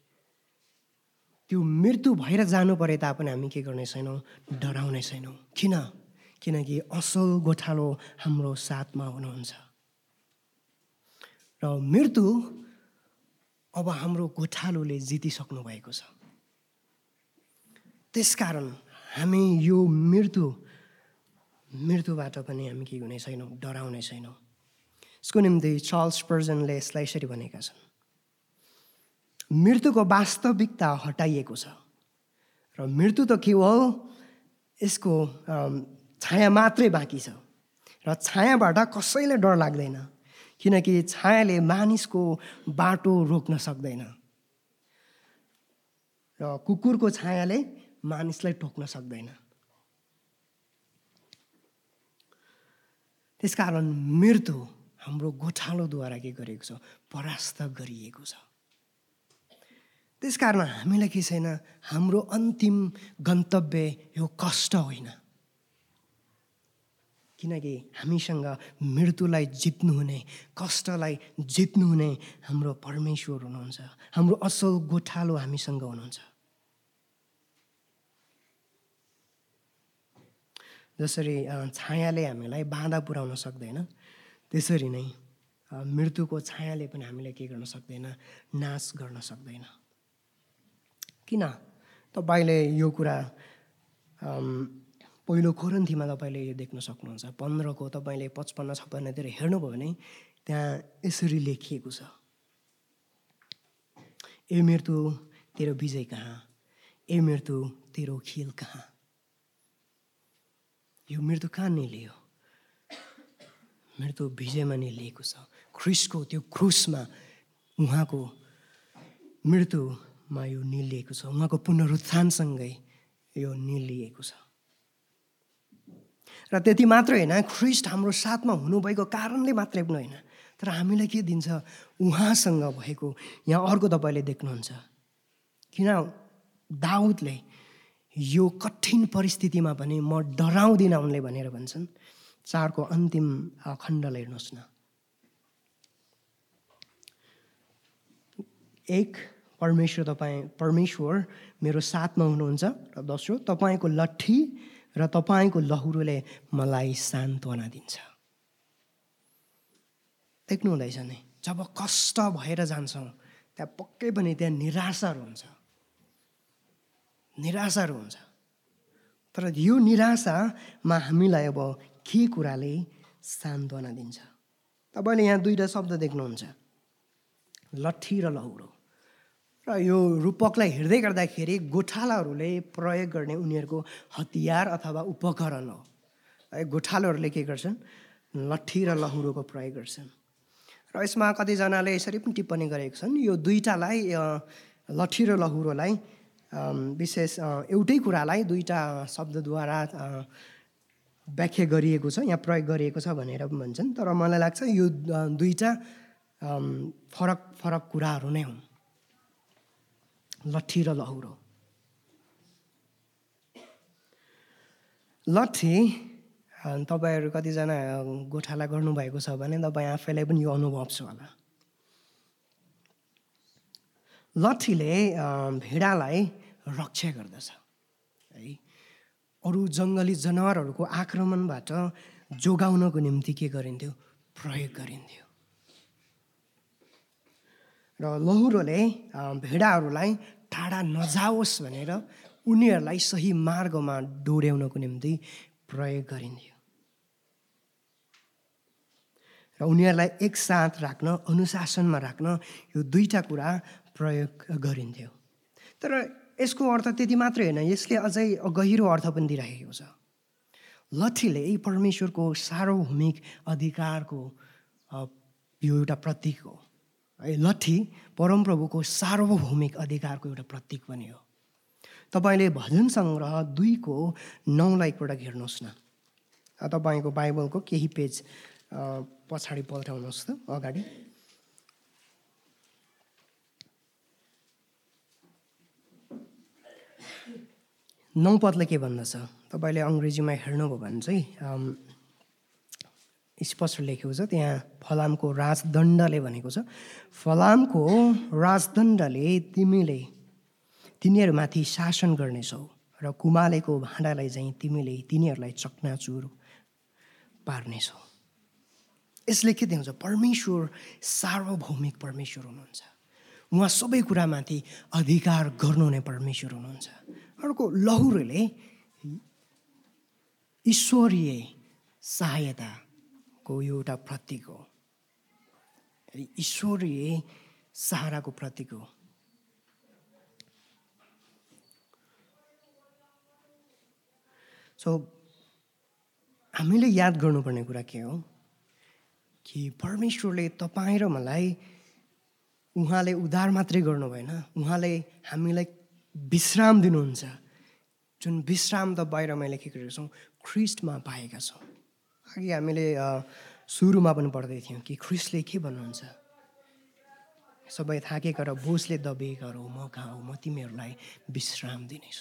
S1: त्यो मृत्यु भएर जानु परे तापनि हामी के गर्ने छैनौँ? डराउने छैनौँ। किन? किनकि असल गोठालो हाम्रो साथमा हुनुहुन्छ। र मृत्यु अब हाम्रो गोठालोले जितिसक्नु भएको छ। त्यसकारण हामी यो मृत्यु मृत्युबाट पनि हामी के हुने छैनौँ? डराउने छैनौँ। यसको निम्ति चार्ल्स स्पर्जनले यसलाई यसरी भनेका छन्: मृत्युको वास्तविकता हटाइएको छ र मृत्यु त केवल यसको छाया मात्रै बाँकी छ, र छायाबाट कसैले डर लाग्दैन, किनकि छायाले मानिसको बाटो रोक्न सक्दैन र कुकुरको छायाले मानिसलाई टोक्न सक्दैन। त्यसकारण मृत्यु हाम्रो गोठालोद्वारा के गरेको छ? परास्त गरिएको छ। त्यसकारण हामीलाई के छैन? हाम्रो अन्तिम गन्तव्य यो कष्ट होइन, किनकि हामीसँग मृत्युलाई जित्नुहुने, कष्टलाई जित्नुहुने हाम्रो परमेश्वर हुनुहुन्छ। हाम्रो असल गोठालो हामीसँग हुनुहुन्छ। जसरी छायाले हामीलाई बाधा पुर्याउन सक्दैन, त्यसरी नै मृत्युको छायाले पनि हामीलाई के गर्न सक्दैन? नाश गर्न सक्दैन। किन? तपाईँले यो कुरा पहिलो कोरिन्थीमा तपाईँले यो देख्न सक्नुहुन्छ। पन्ध्रको तपाईँले पचपन्न छप्पन्नतिर हेर्नुभयो भने त्यहाँ यसरी लेखिएको छ: ए मृत्यु तेरो विजय कहाँ? ए मृत्यु तेरो खेल कहाँ? यो मृत्यु कहाँ निलियो? मृत्यु विजयमा निलिएको छ। ख्रिस्टको त्यो क्रुसमा उहाँको मृत्युमा यो निलिएको छ। उहाँको पुनरुत्थानसँगै यो निलिएको छ। र त्यति मात्रै होइन, ख्रिस्ट हाम्रो साथमा हुनुभएको कारणले मात्रै पनि होइन, तर हामीलाई के दिन्छ? उहाँसँग भएको। यहाँ अर्को तपाईँले देख्नुहुन्छ, किन दाउदले यो कठिन परिस्थितिमा पनि म डराउँदिनँ उनले भनेर भन्छन्। चारको अन्तिम खण्डलाई हेर्नुहोस् न। एक, परमेश्वर तपाईँ परमेश्वर मेरो साथमा हुनुहुन्छ, र दोस्रो, तपाईँको लट्ठी र तपाईँको लहुरोले मलाई सान्त्वना दिन्छ। देख्नु हुँदैछ नि, जब कष्ट भएर जान्छौँ त्यहाँ पक्कै पनि त्यहाँ निराशाहरू हुन्छ, निराशाहरू हुन्छ। तर यो निराशामा हामीलाई अब के कुराले सान्त्वना दिन्छ? तपाईँले यहाँ दुईवटा शब्द देख्नुहुन्छ, लट्ठी र लहुरो। र यो रूपकलाई हेर्दै गर्दाखेरि गोठालाहरूले प्रयोग गर्ने उनीहरूको हतियार अथवा उपकरण हो। है, गोठालोहरूले के गर्छन्? लट्ठी र लहुरोको प्रयोग गर्छन्। र यसमा कतिजनाले यसरी पनि टिप्पणी गरेका छन्, यो दुईटालाई लट्ठी र लहुरोलाई विशेष एउटै कुरालाई दुईटा शब्दद्वारा व्याख्या गरिएको छ, यहाँ प्रयोग गरिएको छ भनेर पनि भन्छन्। तर मलाई लाग्छ यो दुईटा फरक फरक कुराहरू नै हुन्, लट्ठी र लहुरो। लट्ठी, तपाईँहरू कतिजना गोठाला गर्नुभएको छ भने तपाईँ आफैलाई पनि यो अनुभव छ होला। लट्ठीले भेडालाई रक्षा गर्दछ है, अरू जङ्गली जनावरहरूको आक्रमणबाट जोगाउनको निम्ति के गरिन्थ्यो? प्रयोग गरिन्थ्यो। र लहुरोले भेडाहरूलाई टाढा नजाओस् भनेर उनीहरूलाई सही मार्गमा डोर्याउनको निम्ति प्रयोग गरिन्थ्यो र उनीहरूलाई एकसाथ राख्न, अनुशासनमा राख्न यो दुईटा कुरा प्रयोग गरिन्थ्यो। तर यसको अर्थ त्यति मात्रै होइन, यसले अझै गहिरो अर्थ पनि दिइरहेको छ। लट्ठीले परमेश्वरको सार्वभौमिक अधिकारको यो एउटा प्रतीक हो। लट्ठी परमप्रभुको सार्वभौमिक अधिकारको एउटा प्रतीक पनि हो। तपाईँले भजन सङ्ग्रह दुईको नौलाई एकपटक हेर्नुहोस् न। तपाईँको बाइबलको केही पेज पछाडि पल्टाउनुहोस् त, अगाडि। नौ पदले के भन्दछ? तपाईँले अङ्ग्रेजीमा हेर्नुभयो भने चाहिँ स्पष्ट लेखेको छ त्यहाँ, फलामको राजदण्डले भनेको छ, फलामको राजदण्डले तिमीले तिनीहरूमाथि शासन गर्नेछौ र कुमालेको भाँडालाई चाहिँ तिमीले तिनीहरूलाई चकनाचुर पार्नेछौ। यसले के देखाउँछ? परमेश्वर सार्वभौमिक परमेश्वर हुनुहुन्छ। उहाँ सबै कुरामाथि अधिकार गर्नुहुने परमेश्वर हुनुहुन्छ। अर्को, लहुरोले ईश्वरीय सहायताको एउटा प्रतीक हो, ईश्वरीय सहाराको प्रतीक हो। सो हामीले याद गर्नुपर्ने कुरा के हो कि परमेश्वरले तपाईँ र मलाई, उहाँले उद्धार मात्रै गर्नु भएन, उहाँले हामीलाई विश्राम दिनुहुन्छ, जुन विश्राम त बाहिर मैले के गरेको छौँ? ख्रिस्टमा पाएका छौँ। अघि हामीले सुरुमा पनि पढ्दै थियौँ कि ख्रिस्टले के भन्नुहुन्छ? सबै थाकेका र बोझले दबिएका हो, म कहाँ हो, म तिमीहरूलाई विश्राम दिनेछु।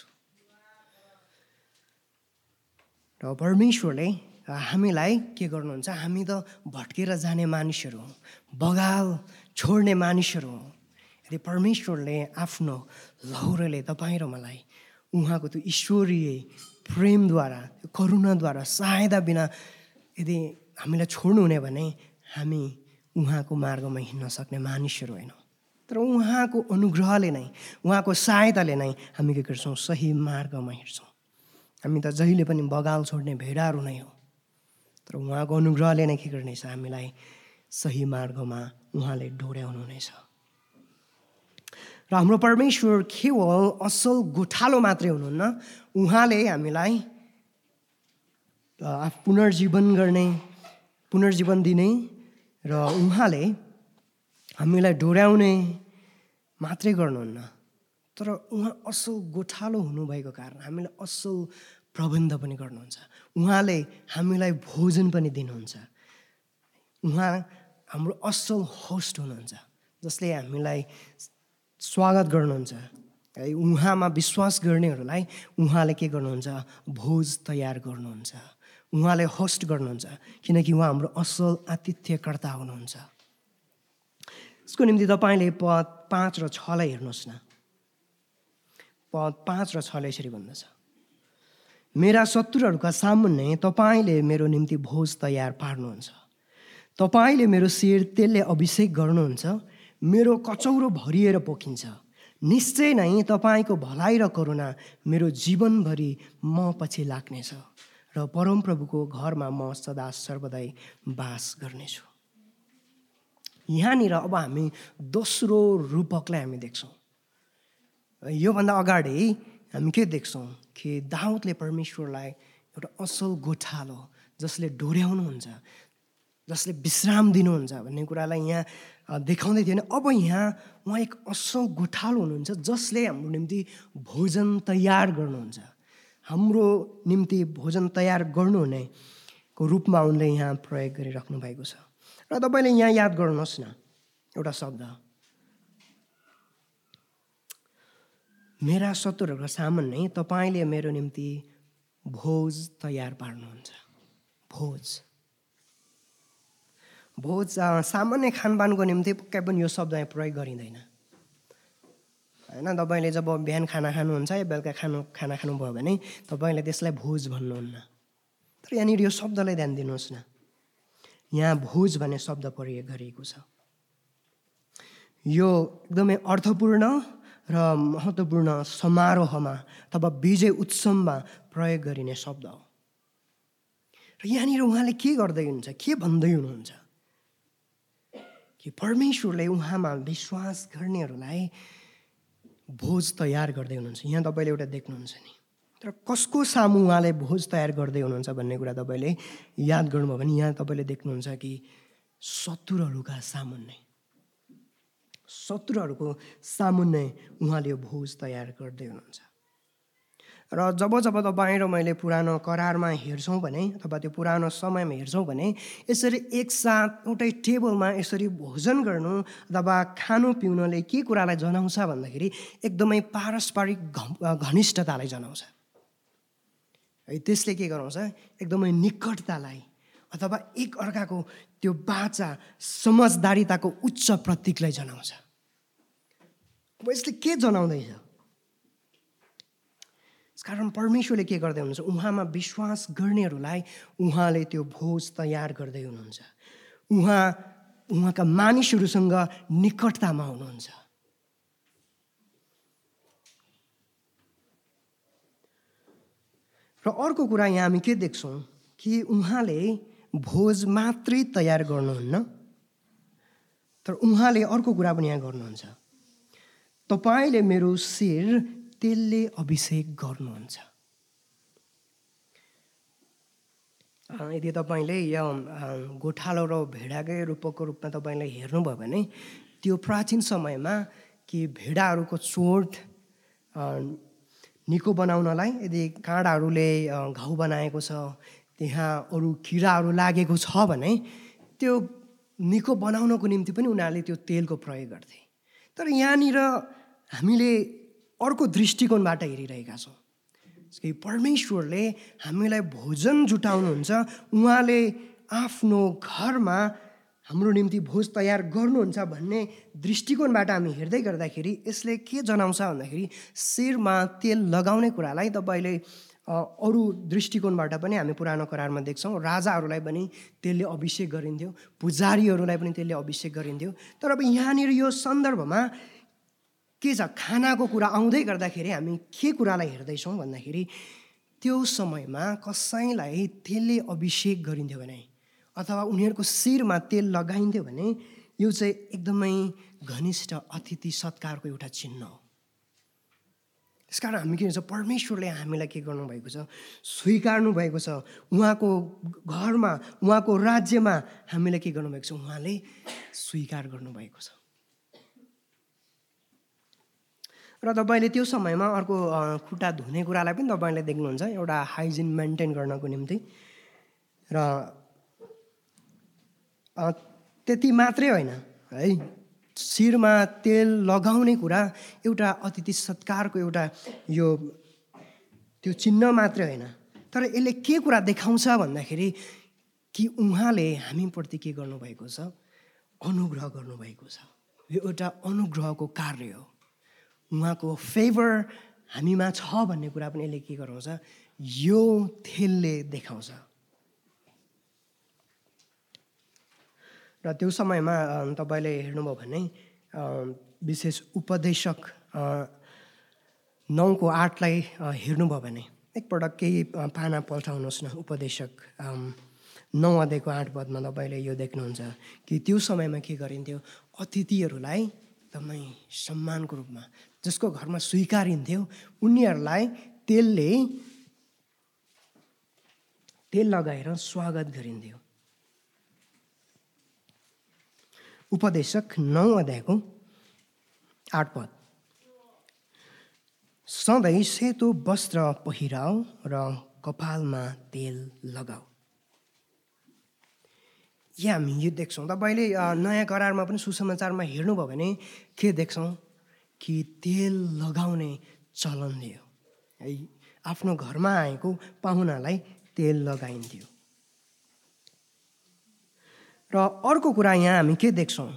S1: र परमेश्वरले हामीलाई के गर्नुहुन्छ? हामी त भट्केर जाने मानिसहरू हौँ, बगाल छोड्ने मानिसहरू हौँ। यदि परमेश्वरले आफ्नो लहुरोले तपाईँ र मलाई उहाँको त्यो ईश्वरीय प्रेमद्वारा, करुणाद्वारा, सहायता बिना यदि हामीलाई छोड्नुहुने भने हामी उहाँको मार्गमा हिँड्न सक्ने मानिसहरू होइनौँ। तर उहाँको अनुग्रहले नै, उहाँको सहायताले नै हामी के गर्छौँ? सही मार्गमा हिँड्छौँ। हामी त जहिले पनि बगाल छोड्ने भेडाहरू नै हो, तर उहाँको अनुग्रहले नै के गर्नेछ? हामीलाई सही मार्गमा उहाँले डोर्याउनु हुनेछ। र हाम्रो परमेश्वर केवल असल गोठालो मात्रै हुनुहुन्न, उहाँले हामीलाई पुनर्जीवन गर्ने, पुनर्जीवन दिने र उहाँले हामीलाई डोर्याउने मात्रै गर्नुहुन्न, तर उहाँ असल गोठालो हुनुभएको कारण हामीलाई असल प्रबन्ध पनि गर्नुहुन्छ। उहाँले हामीलाई भोजन पनि दिनुहुन्छ। उहाँ हाम्रो असल होस्ट हुनुहुन्छ, जसले हामीलाई स्वागत गर्नुहुन्छ। है, उहाँमा विश्वास गर्नेहरूलाई उहाँले के गर्नुहुन्छ? भोज तयार गर्नुहुन्छ। उहाँले होस्ट गर्नुहुन्छ, किनकि उहाँ हाम्रो असल आतिथ्यकर्ता हुनुहुन्छ। यसको निम्ति तपाईँले पद पाँच र छलाई हेर्नुहोस् न। पद पाँच र छले यसरी भन्दछ, मेरा शत्रुहरूका सामुन्ने तपाईँले मेरो निम्ति भोज तयार पार्नुहुन्छ। तपाईँले मेरो शिर तेलले अभिषेक गर्नुहुन्छ, मेरो कचौरो भरिएर पोखिन्छ। निश्चय नै तपाईँको भलाइ र करुणा मेरो जीवनभरि म पछि लाग्नेछ र परमप्रभुको घरमा म सदा सर्वदै बास गर्नेछु। यहाँनिर अब हामी दोस्रो रूपकलाई हामी देख्छौँ। योभन्दा अगाडि हामी के देख्छौँ कि दाउदले परमेश्वरलाई एउटा असल गोठालो जसले डोर्याउनुहुन्छ, जसले विश्राम दिनुहुन्छ भन्ने कुरालाई यहाँ देखाउँदै थियो। अब यहाँ उहाँ एक असल गोठालो हुनुहुन्छ जसले हाम्रो निम्ति भोजन तयार गर्नुहुन्छ। हाम्रो निम्ति भोजन तयार गर्नुहुनेको रूपमा उनले यहाँ प्रयोग गरिराख्नु भएको छ। र तपाईँले यहाँ याद गर्नुहोस् न एउटा शब्द, मेरा शत्रुहरूको सामुन्ने तपाईँले मेरो निम्ति भोज तयार पार्नुहुन्छ। भोज भोज सामान्य खानपानको निम्ति पक्कै पनि यो शब्द यहाँ प्रयोग गरिँदैन होइन। तपाईँले जब बिहान खाना खानुहुन्छ या बेलुका खानु खाना खानुभयो भने तपाईँले त्यसलाई भोज भन्नुहुन्न। तर यहाँनिर यो शब्दलाई ध्यान दिनुहोस् न, यहाँ भोज भन्ने शब्द प्रयोग गरिएको छ। यो एकदमै अर्थपूर्ण र महत्त्वपूर्ण समारोहमा अथवा विजय उत्सवमा प्रयोग गरिने शब्द हो। र यहाँनिर उहाँले के गर्दै हुनुहुन्छ, के भन्दै हुनुहुन्छ कि परमेश्वरले उहाँमा विश्वास गर्नेहरूलाई भोज तयार गर्दै हुनुहुन्छ। यहाँ तपाईँले एउटा देख्नुहुन्छ नि, तर कसको सामु उहाँले भोज तयार गर्दै हुनुहुन्छ भन्ने कुरा तपाईँले याद गर्नुभयो भने यहाँ तपाईँले देख्नुहुन्छ कि शत्रुहरूका सामुन्ने, शत्रुहरूको सामुन्ने उहाँले यो भोज तयार गर्दै हुनुहुन्छ। र जब जब तपाईँ र मैले पुरानो करारमा हेर्छौँ भने अथवा त्यो पुरानो समयमा हेर्छौँ भने यसरी एकसाथ एउटै टेबलमा यसरी भोजन गर्नु अथवा खानु पिउनुले के कुरालाई जनाउँछ भन्दाखेरि एकदमै पारस्परिक घनिष्ठतालाई जनाउँछ। है, त्यसले के गराउँछ? एकदमै निकटतालाई अथवा एक अर्काको त्यो बाचा समझदारीताको उच्च प्रतीकलाई जनाउँछ। अब यसले के जनाउँदैछ? कारण परमेश्वरले के गर्दै हुनुहुन्छ? उहाँमा विश्वास गर्नेहरूलाई उहाँले त्यो भोज तयार गर्दै हुनुहुन्छ। उहाँ उहाँका मानिसहरूसँग निकटतामा हुनुहुन्छ। र अर्को कुरा यहाँ हामी के देख्छौँ कि उहाँले भोज मात्रै तयार गर्नुहुन्न, तर उहाँले अर्को कुरा पनि यहाँ गर्नुहुन्छ, तपाईँले मेरो शिर तेलले अभिषेक गर्नुहुन्छ। यदि तपाईँले यो गोठालो र भेडाकै रूपको रूपमा तपाईँले हेर्नुभयो भने त्यो प्राचीन समयमा कि भेडाहरूको चोट निको बनाउनलाई यदि काँडाहरूले घाउ बनाएको छ, त्यहाँ अरू किराहरू लागेको छ भने त्यो निको बनाउनको निम्ति पनि उनीहरूले त्यो तेलको प्रयोग गर्थे। तर यहाँनिर हामीले अर्को दृष्टिकोणबाट हेरिरहेका छौँ कि परमेश्वरले हामीलाई भोजन जुटाउनुहुन्छ, उहाँले आफ्नो घरमा हाम्रो निम्ति भोज तयार गर्नुहुन्छ भन्ने दृष्टिकोणबाट हामी हेर्दै गर्दाखेरि यसले के जनाउँछ भन्दाखेरि शिरमा तेल लगाउने कुरालाई तपाईँले अरू दृष्टिकोणबाट पनि हामी पुरानो करारमा देख्छौँ। राजाहरूलाई पनि तेलले अभिषेक गरिन्थ्यो, पुजारीहरूलाई पनि तेलले अभिषेक गरिन्थ्यो। तर अब यहाँनिर यो सन्दर्भमा के छ? खानाको कुरा आउँदै गर्दाखेरि हामी के कुरालाई हेर्दैछौँ भन्दाखेरि त्यो समयमा कसैलाई तेलले अभिषेक गरिन्थ्यो भने अथवा उनीहरूको शिरमा तेल लगाइन्थ्यो भने यो चाहिँ एकदमै घनिष्ठ अतिथि सत्कारको एउटा चिन्ह हो। त्यसकारण हामी के भन्छ, परमेश्वरले हामीलाई के गर्नुभएको छ, स्वीकार्नु भएको छ। उहाँको घरमा, उहाँको राज्यमा हामीलाई के गर्नुभएको छ, उहाँले स्वीकार गर्नुभएको छ। र तपाईँले त्यो समयमा अर्को खुट्टा धुने कुरालाई पनि तपाईँले देख्नुहुन्छ, एउटा हाइजिन मेन्टेन गर्नको निम्ति। र त्यति मात्रै होइन है, शिरमा तेल लगाउने कुरा एउटा अतिथि सत्कारको एउटा यो त्यो चिन्ह मात्रै होइन, तर यसले के कुरा देखाउँछ भन्दाखेरि कि उहाँले हामीप्रति के गर्नुभएको छ, अनुग्रह गर्नुभएको छ। यो एउटा अनुग्रहको कार्य हो। उहाँको फेभर हामीमा छ भन्ने कुरा पनि यसले के गराउँछ, यो तेलले देखाउँछ। र त्यो समयमा तपाईँले हेर्नुभयो भने विशेष उपदेशक नौको आठलाई हेर्नुभयो भने एकपटक केही पाना पल्टाउनुहोस् न। उपदेशक नौ अध्यायको आठ पदमा तपाईँले यो देख्नुहुन्छ कि त्यो समयमा के गरिन्थ्यो, अतिथिहरूलाई एकदमै सम्मानको रूपमा जसको घरमा स्वीकारिन्थ्यो उनीहरूलाई तेलले तेल लगाएर स्वागत गरिन्थ्यो। उपदेशक नौ अध्यायको आठ पद, सधैँ सेतो वस्त्र पहिराऊ र कपालमा तेल लगाऊ। या हामी यो देख्छौँ, तपाईँले नयाँ करारमा पनि सुसमाचारमा हेर्नुभयो भने के देख्छौँ कि तेल लगाउने चलन थियो है। आफ्नो घरमा आएको पाहुनालाई तेल लगाइन्थ्यो। र अर्को कुरा यहाँ हामी के देख्छौँ,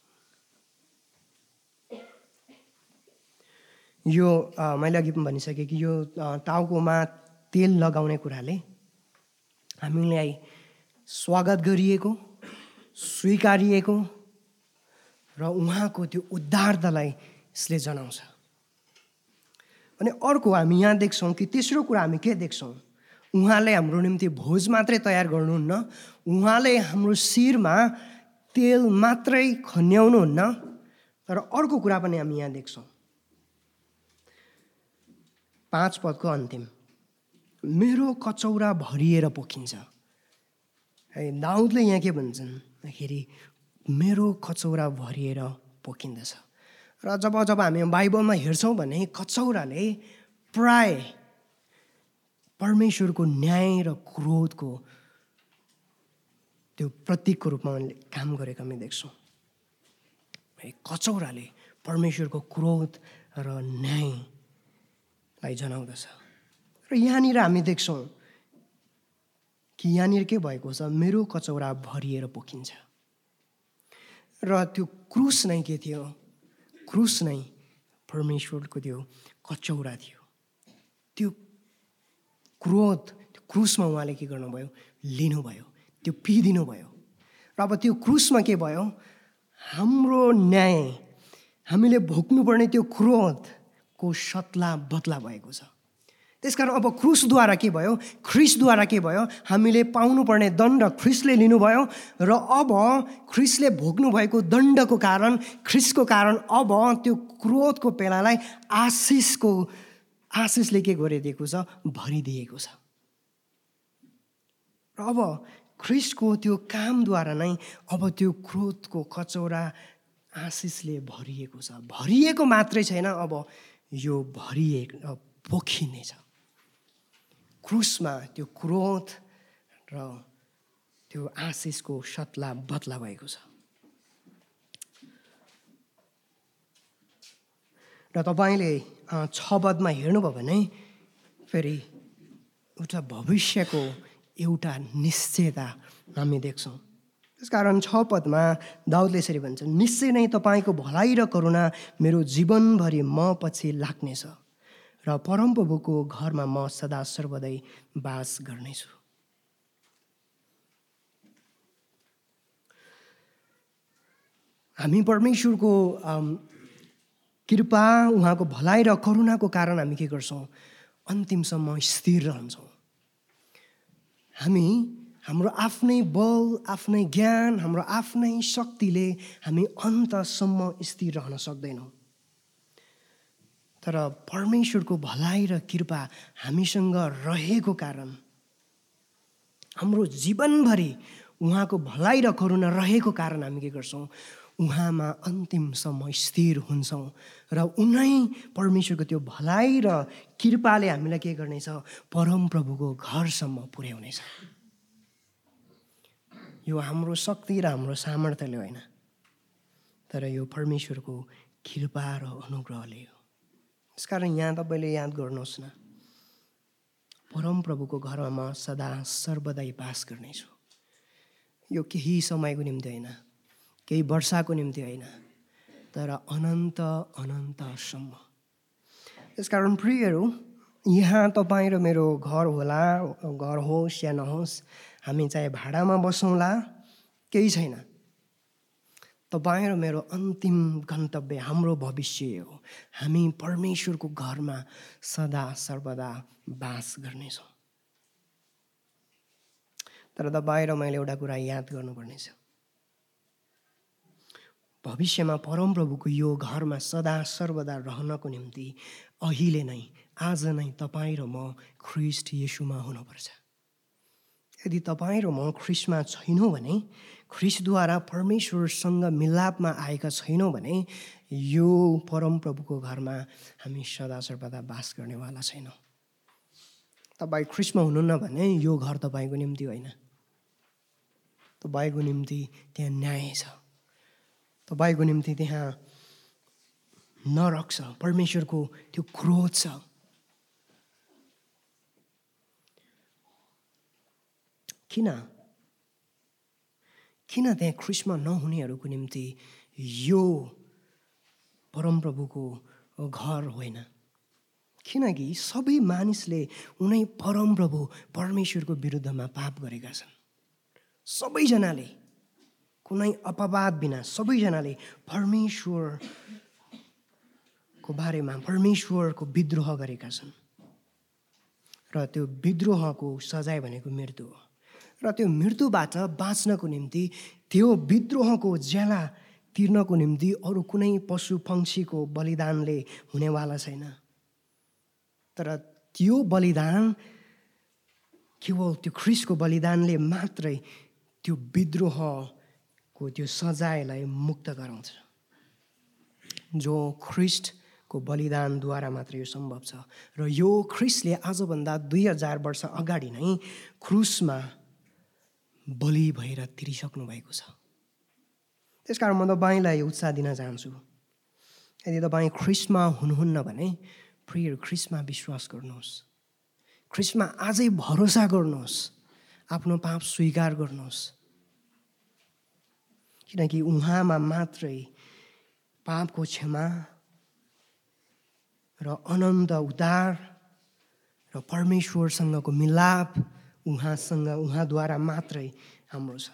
S1: यो मैले अघि पनि भनिसकेँ कि यो टाउकोमा तेल लगाउने कुराले हामीलाई स्वागत गरिएको, स्वीकारिएको र उहाँको त्यो उद्धारतालाई यसले जनाउँछ। अनि अर्को हामी यहाँ देख्छौँ कि तेस्रो कुरा हामी के देख्छौँ, उहाँले हाम्रो निम्ति भोज मात्रै तयार गर्नुहुन्न, उहाँले हाम्रो शिरमा तेल मात्रै खन्याउनुहुन्न, तर अर्को कुरा पनि हामी यहाँ देख्छौँ। पाँच पदको अन्तिम, मेरो कचौरा भरिएर पोखिन्छ है। दाउदले यहाँ के भन्छन् भन्दाखेरि मेरो कचौरा भरिएर पोखिँदछ। र जब जब हामी बाइबलमा हेर्छौँ भने कचौराले प्राय परमेश्वरको न्याय र क्रोधको त्यो प्रतीकको रूपमा काम गरेको हामी देख्छौँ। कचौराले परमेश्वरको क्रोध र न्यायलाई जनाउँदछ। र यहाँनिर हामी देख्छौँ कि यहाँनिर के भएको छ, मेरो कचौरा भरिएर पोखिन्छ। र त्यो क्रुस नै के थियो, क्रुस नै परमेश्वरको त्यो कचौरा थियो। त्यो क्रोध त्यो क्रुसमा उहाँले के गर्नुभयो, लिनुभयो, त्यो पिदिनु भयो। र अब त्यो क्रुसमा के भयो, हाम्रो न्याय, हामीले भोग्नुपर्ने त्यो क्रोधको सत्ला बदला भएको छ। त्यसकारण अब क्रुसद्वारा के भयो, ख्रिस्टद्वारा के भयो, हामीले पाउनुपर्ने दण्ड ख्रिस्टले लिनुभयो। र अब ख्रिस्टले भोग्नुभएको दण्डको कारण, ख्रिस्टको कारण अब त्यो क्रोधको पेलालाई आशिषको आशिषले के गरिदिएको छ, भरिदिएको छ। र अब ख्रिस्टको त्यो कामद्वारा नै अब त्यो क्रोधको कचौरा आशिषले भरिएको छ। भरिएको मात्रै छैन, अब यो भरिएको पोखिनेछ। क्रुसमा त्यो क्रोध र त्यो आशिषको सत्ला बदला भएको छ। र तपाईँले छ पदमा हेर्नुभयो भने फेरि एउटा भविष्यको एउटा निश्चयता हामी देख्छौँ। त्यसकारण छ पदमा दाउदले यसरी भन्छ, निश्चय नै तपाईँको भलाइ र करुणा मेरो जीवनभरि म पछि लाग्नेछ र परमप्रभुको घरमा म सदा सर्वदै बास गर्नेछु। हामी परमेश्वरको कृपा, उहाँको भलाइ र करुणाको कारण हामी के गर्छौँ, अन्तिमसम्म स्थिर रहन्छौँ। हामी हाम्रो आफ्नै बल, आफ्नै ज्ञान, हाम्रो आफ्नै शक्तिले हामी अन्तसम्म स्थिर रहन सक्दैनौँ। तर परमेश्वरको भलाइ र कृपा हामीसँग रहेको कारण, हाम्रो जीवनभरि उहाँको भलाइ र करुणा रहेको कारण हामी के गर्छौँ? उहाँमा अन्तिमसम्म स्थिर हुन्छौँ र उनै परमेश्वरको त्यो भलाइ र कृपाले हामीलाई के गर्नेछ? परमप्रभुको घरसम्म पुर्याउनेछ। यो हाम्रो शक्ति र हाम्रो सामर्थ्यले होइन, तर यो परमेश्वरको कृपा र अनुग्रहले हो। यसकारण यहाँ तपाईँले याद गर्नुहोस् न, परमप्रभुको घरमा म सदा सर्वदै बास गर्नेछु। यो केही समयको निम्ति होइन, केही वर्षको निम्ति होइन, तर अनन्त अनन्तसम्म। यसकारण प्रियहरू, यहाँ तपाईँ र मेरो घर होला, घर होस् या नहोस्, हामी चाहे भाडामा बसौँला, केही छैन। तपाईँ र मेरो अन्तिम गन्तव्य, हाम्रो भविष्य हो। हामी परमेश्वरको घरमा सदा सर्वदा बास गर्नेछौँ। तर तपाईँ र मैले एउटा कुरा याद गर्नुपर्नेछ, भविष्यमा परमप्रभुको यो घरमा सदा सर्वदा रहनको निम्ति अहिले नै, आज नै तपाईँ र म ख्रिस्ट येशूमा हुनुपर्छ। यदि तपाईँ र म ख्रिस्टमा छैनौँ भने, ख्रिस्टद्वारा परमेश्वरसँग मिलापमा आएका छैनौँ भने, यो परमप्रभुको घरमा हामी सदा सर्वदा बास गर्नेवाला छैनौँ। तपाईँ ख्रिस्टमा हुनुहुन्न भने यो घर तपाईँको निम्ति होइन। तपाईँको निम्ति त्यहाँ न्याय छ, तपाईँको निम्ति त्यहाँ नरक छ, परमेश्वरको त्यो क्रोध छ। किन किन त्यहाँ ख्रिस्टमा नहुनेहरूको निम्ति यो परमप्रभुको घर होइन? किनकि सबै मानिसले उनै परमप्रभु परमेश्वरको विरुद्धमा पाप गरेका छन्। सबैजनाले, कुनै अपवाद बिना सबैजनाले परमेश्वरको बारेमा, परमेश्वरको विद्रोह गरेका छन्। र त्यो विद्रोहको सजाय भनेको मृत्यु हो। र त्यो मृत्युबाट बाँच्नको निम्ति, त्यो विद्रोहको ज्याला तिर्नको निम्ति अरू कुनै पशु पक्षीको बलिदानले हुनेवाला छैन। तर त्यो बलिदान केवल त्यो ख्रिस्टको बलिदानले मात्रै त्यो विद्रोहको त्यो सजायलाई मुक्त गराउँछ, जो ख्रिस्टको बलिदानद्वारा मात्रै यो सम्भव छ। र यो ख्रिस्टले आजभन्दा दुई हजार वर्ष अगाडि नै क्रुसमा बलि भएर तिरिसक्नु भएको छ। त्यसकारण म तपाईँलाई उत्साह दिन चाहन्छु, यदि तपाईँ ख्रिस्टमा हुनुहुन्न भने प्रिय ख्रिस्टमा विश्वास गर्नुहोस्, ख्रिस्टमा आजै भरोसा गर्नुहोस्, आफ्नो पाप स्वीकार गर्नुहोस्। किनकि उहाँमा मात्रै पापको क्षमा र अनन्त उद्धार र परमेश्वरसँगको मिलाप उहाँसँग, उहाँद्वारा मात्रै हाम्रो छ।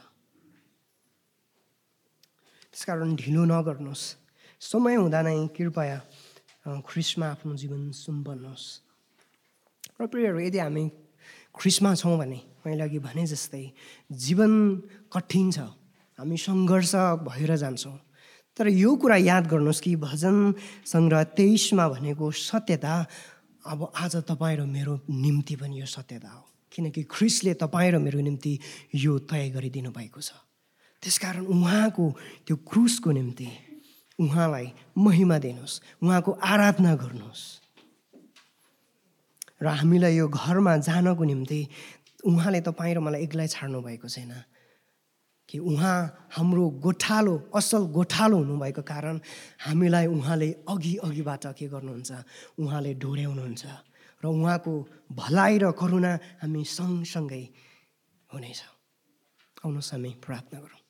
S1: त्यसकारण ढिलो नगर्नुहोस्, समय हुँदा नै कृपया ख्रिस्टमा आफ्नो जीवन सुम्पन्नुहोस्। र प्रियहरू, यदि हामी ख्रिस्टमा छौँ भने मैले अघि भने जस्तै जीवन कठिन छ, हामी सङ्घर्ष भएर जान्छौँ। तर यो कुरा याद गर्नुहोस् कि भजन सङ्ग्रह तेइसमा भनेको सत्यता अब आज तपाईँ र मेरो निम्ति पनि यो सत्यता हो। किनकि ख्रिस्टले तपाईँ र मेरो निम्ति यो तय गरिदिनु भएको छ। त्यसकारण उहाँको त्यो क्रुसको निम्ति उहाँलाई महिमा दिनुहोस्, उहाँको आराधना गर्नुहोस्। र हामीलाई यो घरमा जानको निम्ति उहाँले तपाईँ र मलाई एक्लै छाड्नु भएको छैन, कि उहाँ हाम्रो गोठालो, असल गोठालो हुनुभएको कारण हामीलाई उहाँले अघि अघिबाट के गर्नुहुन्छ? उहाँले डोर्याउनुहुन्छ र उहाँको भलाइ र करुणा हामी सँगसँगै हुनेछ। आउनुहोस् हामी प्रार्थना गरौँ।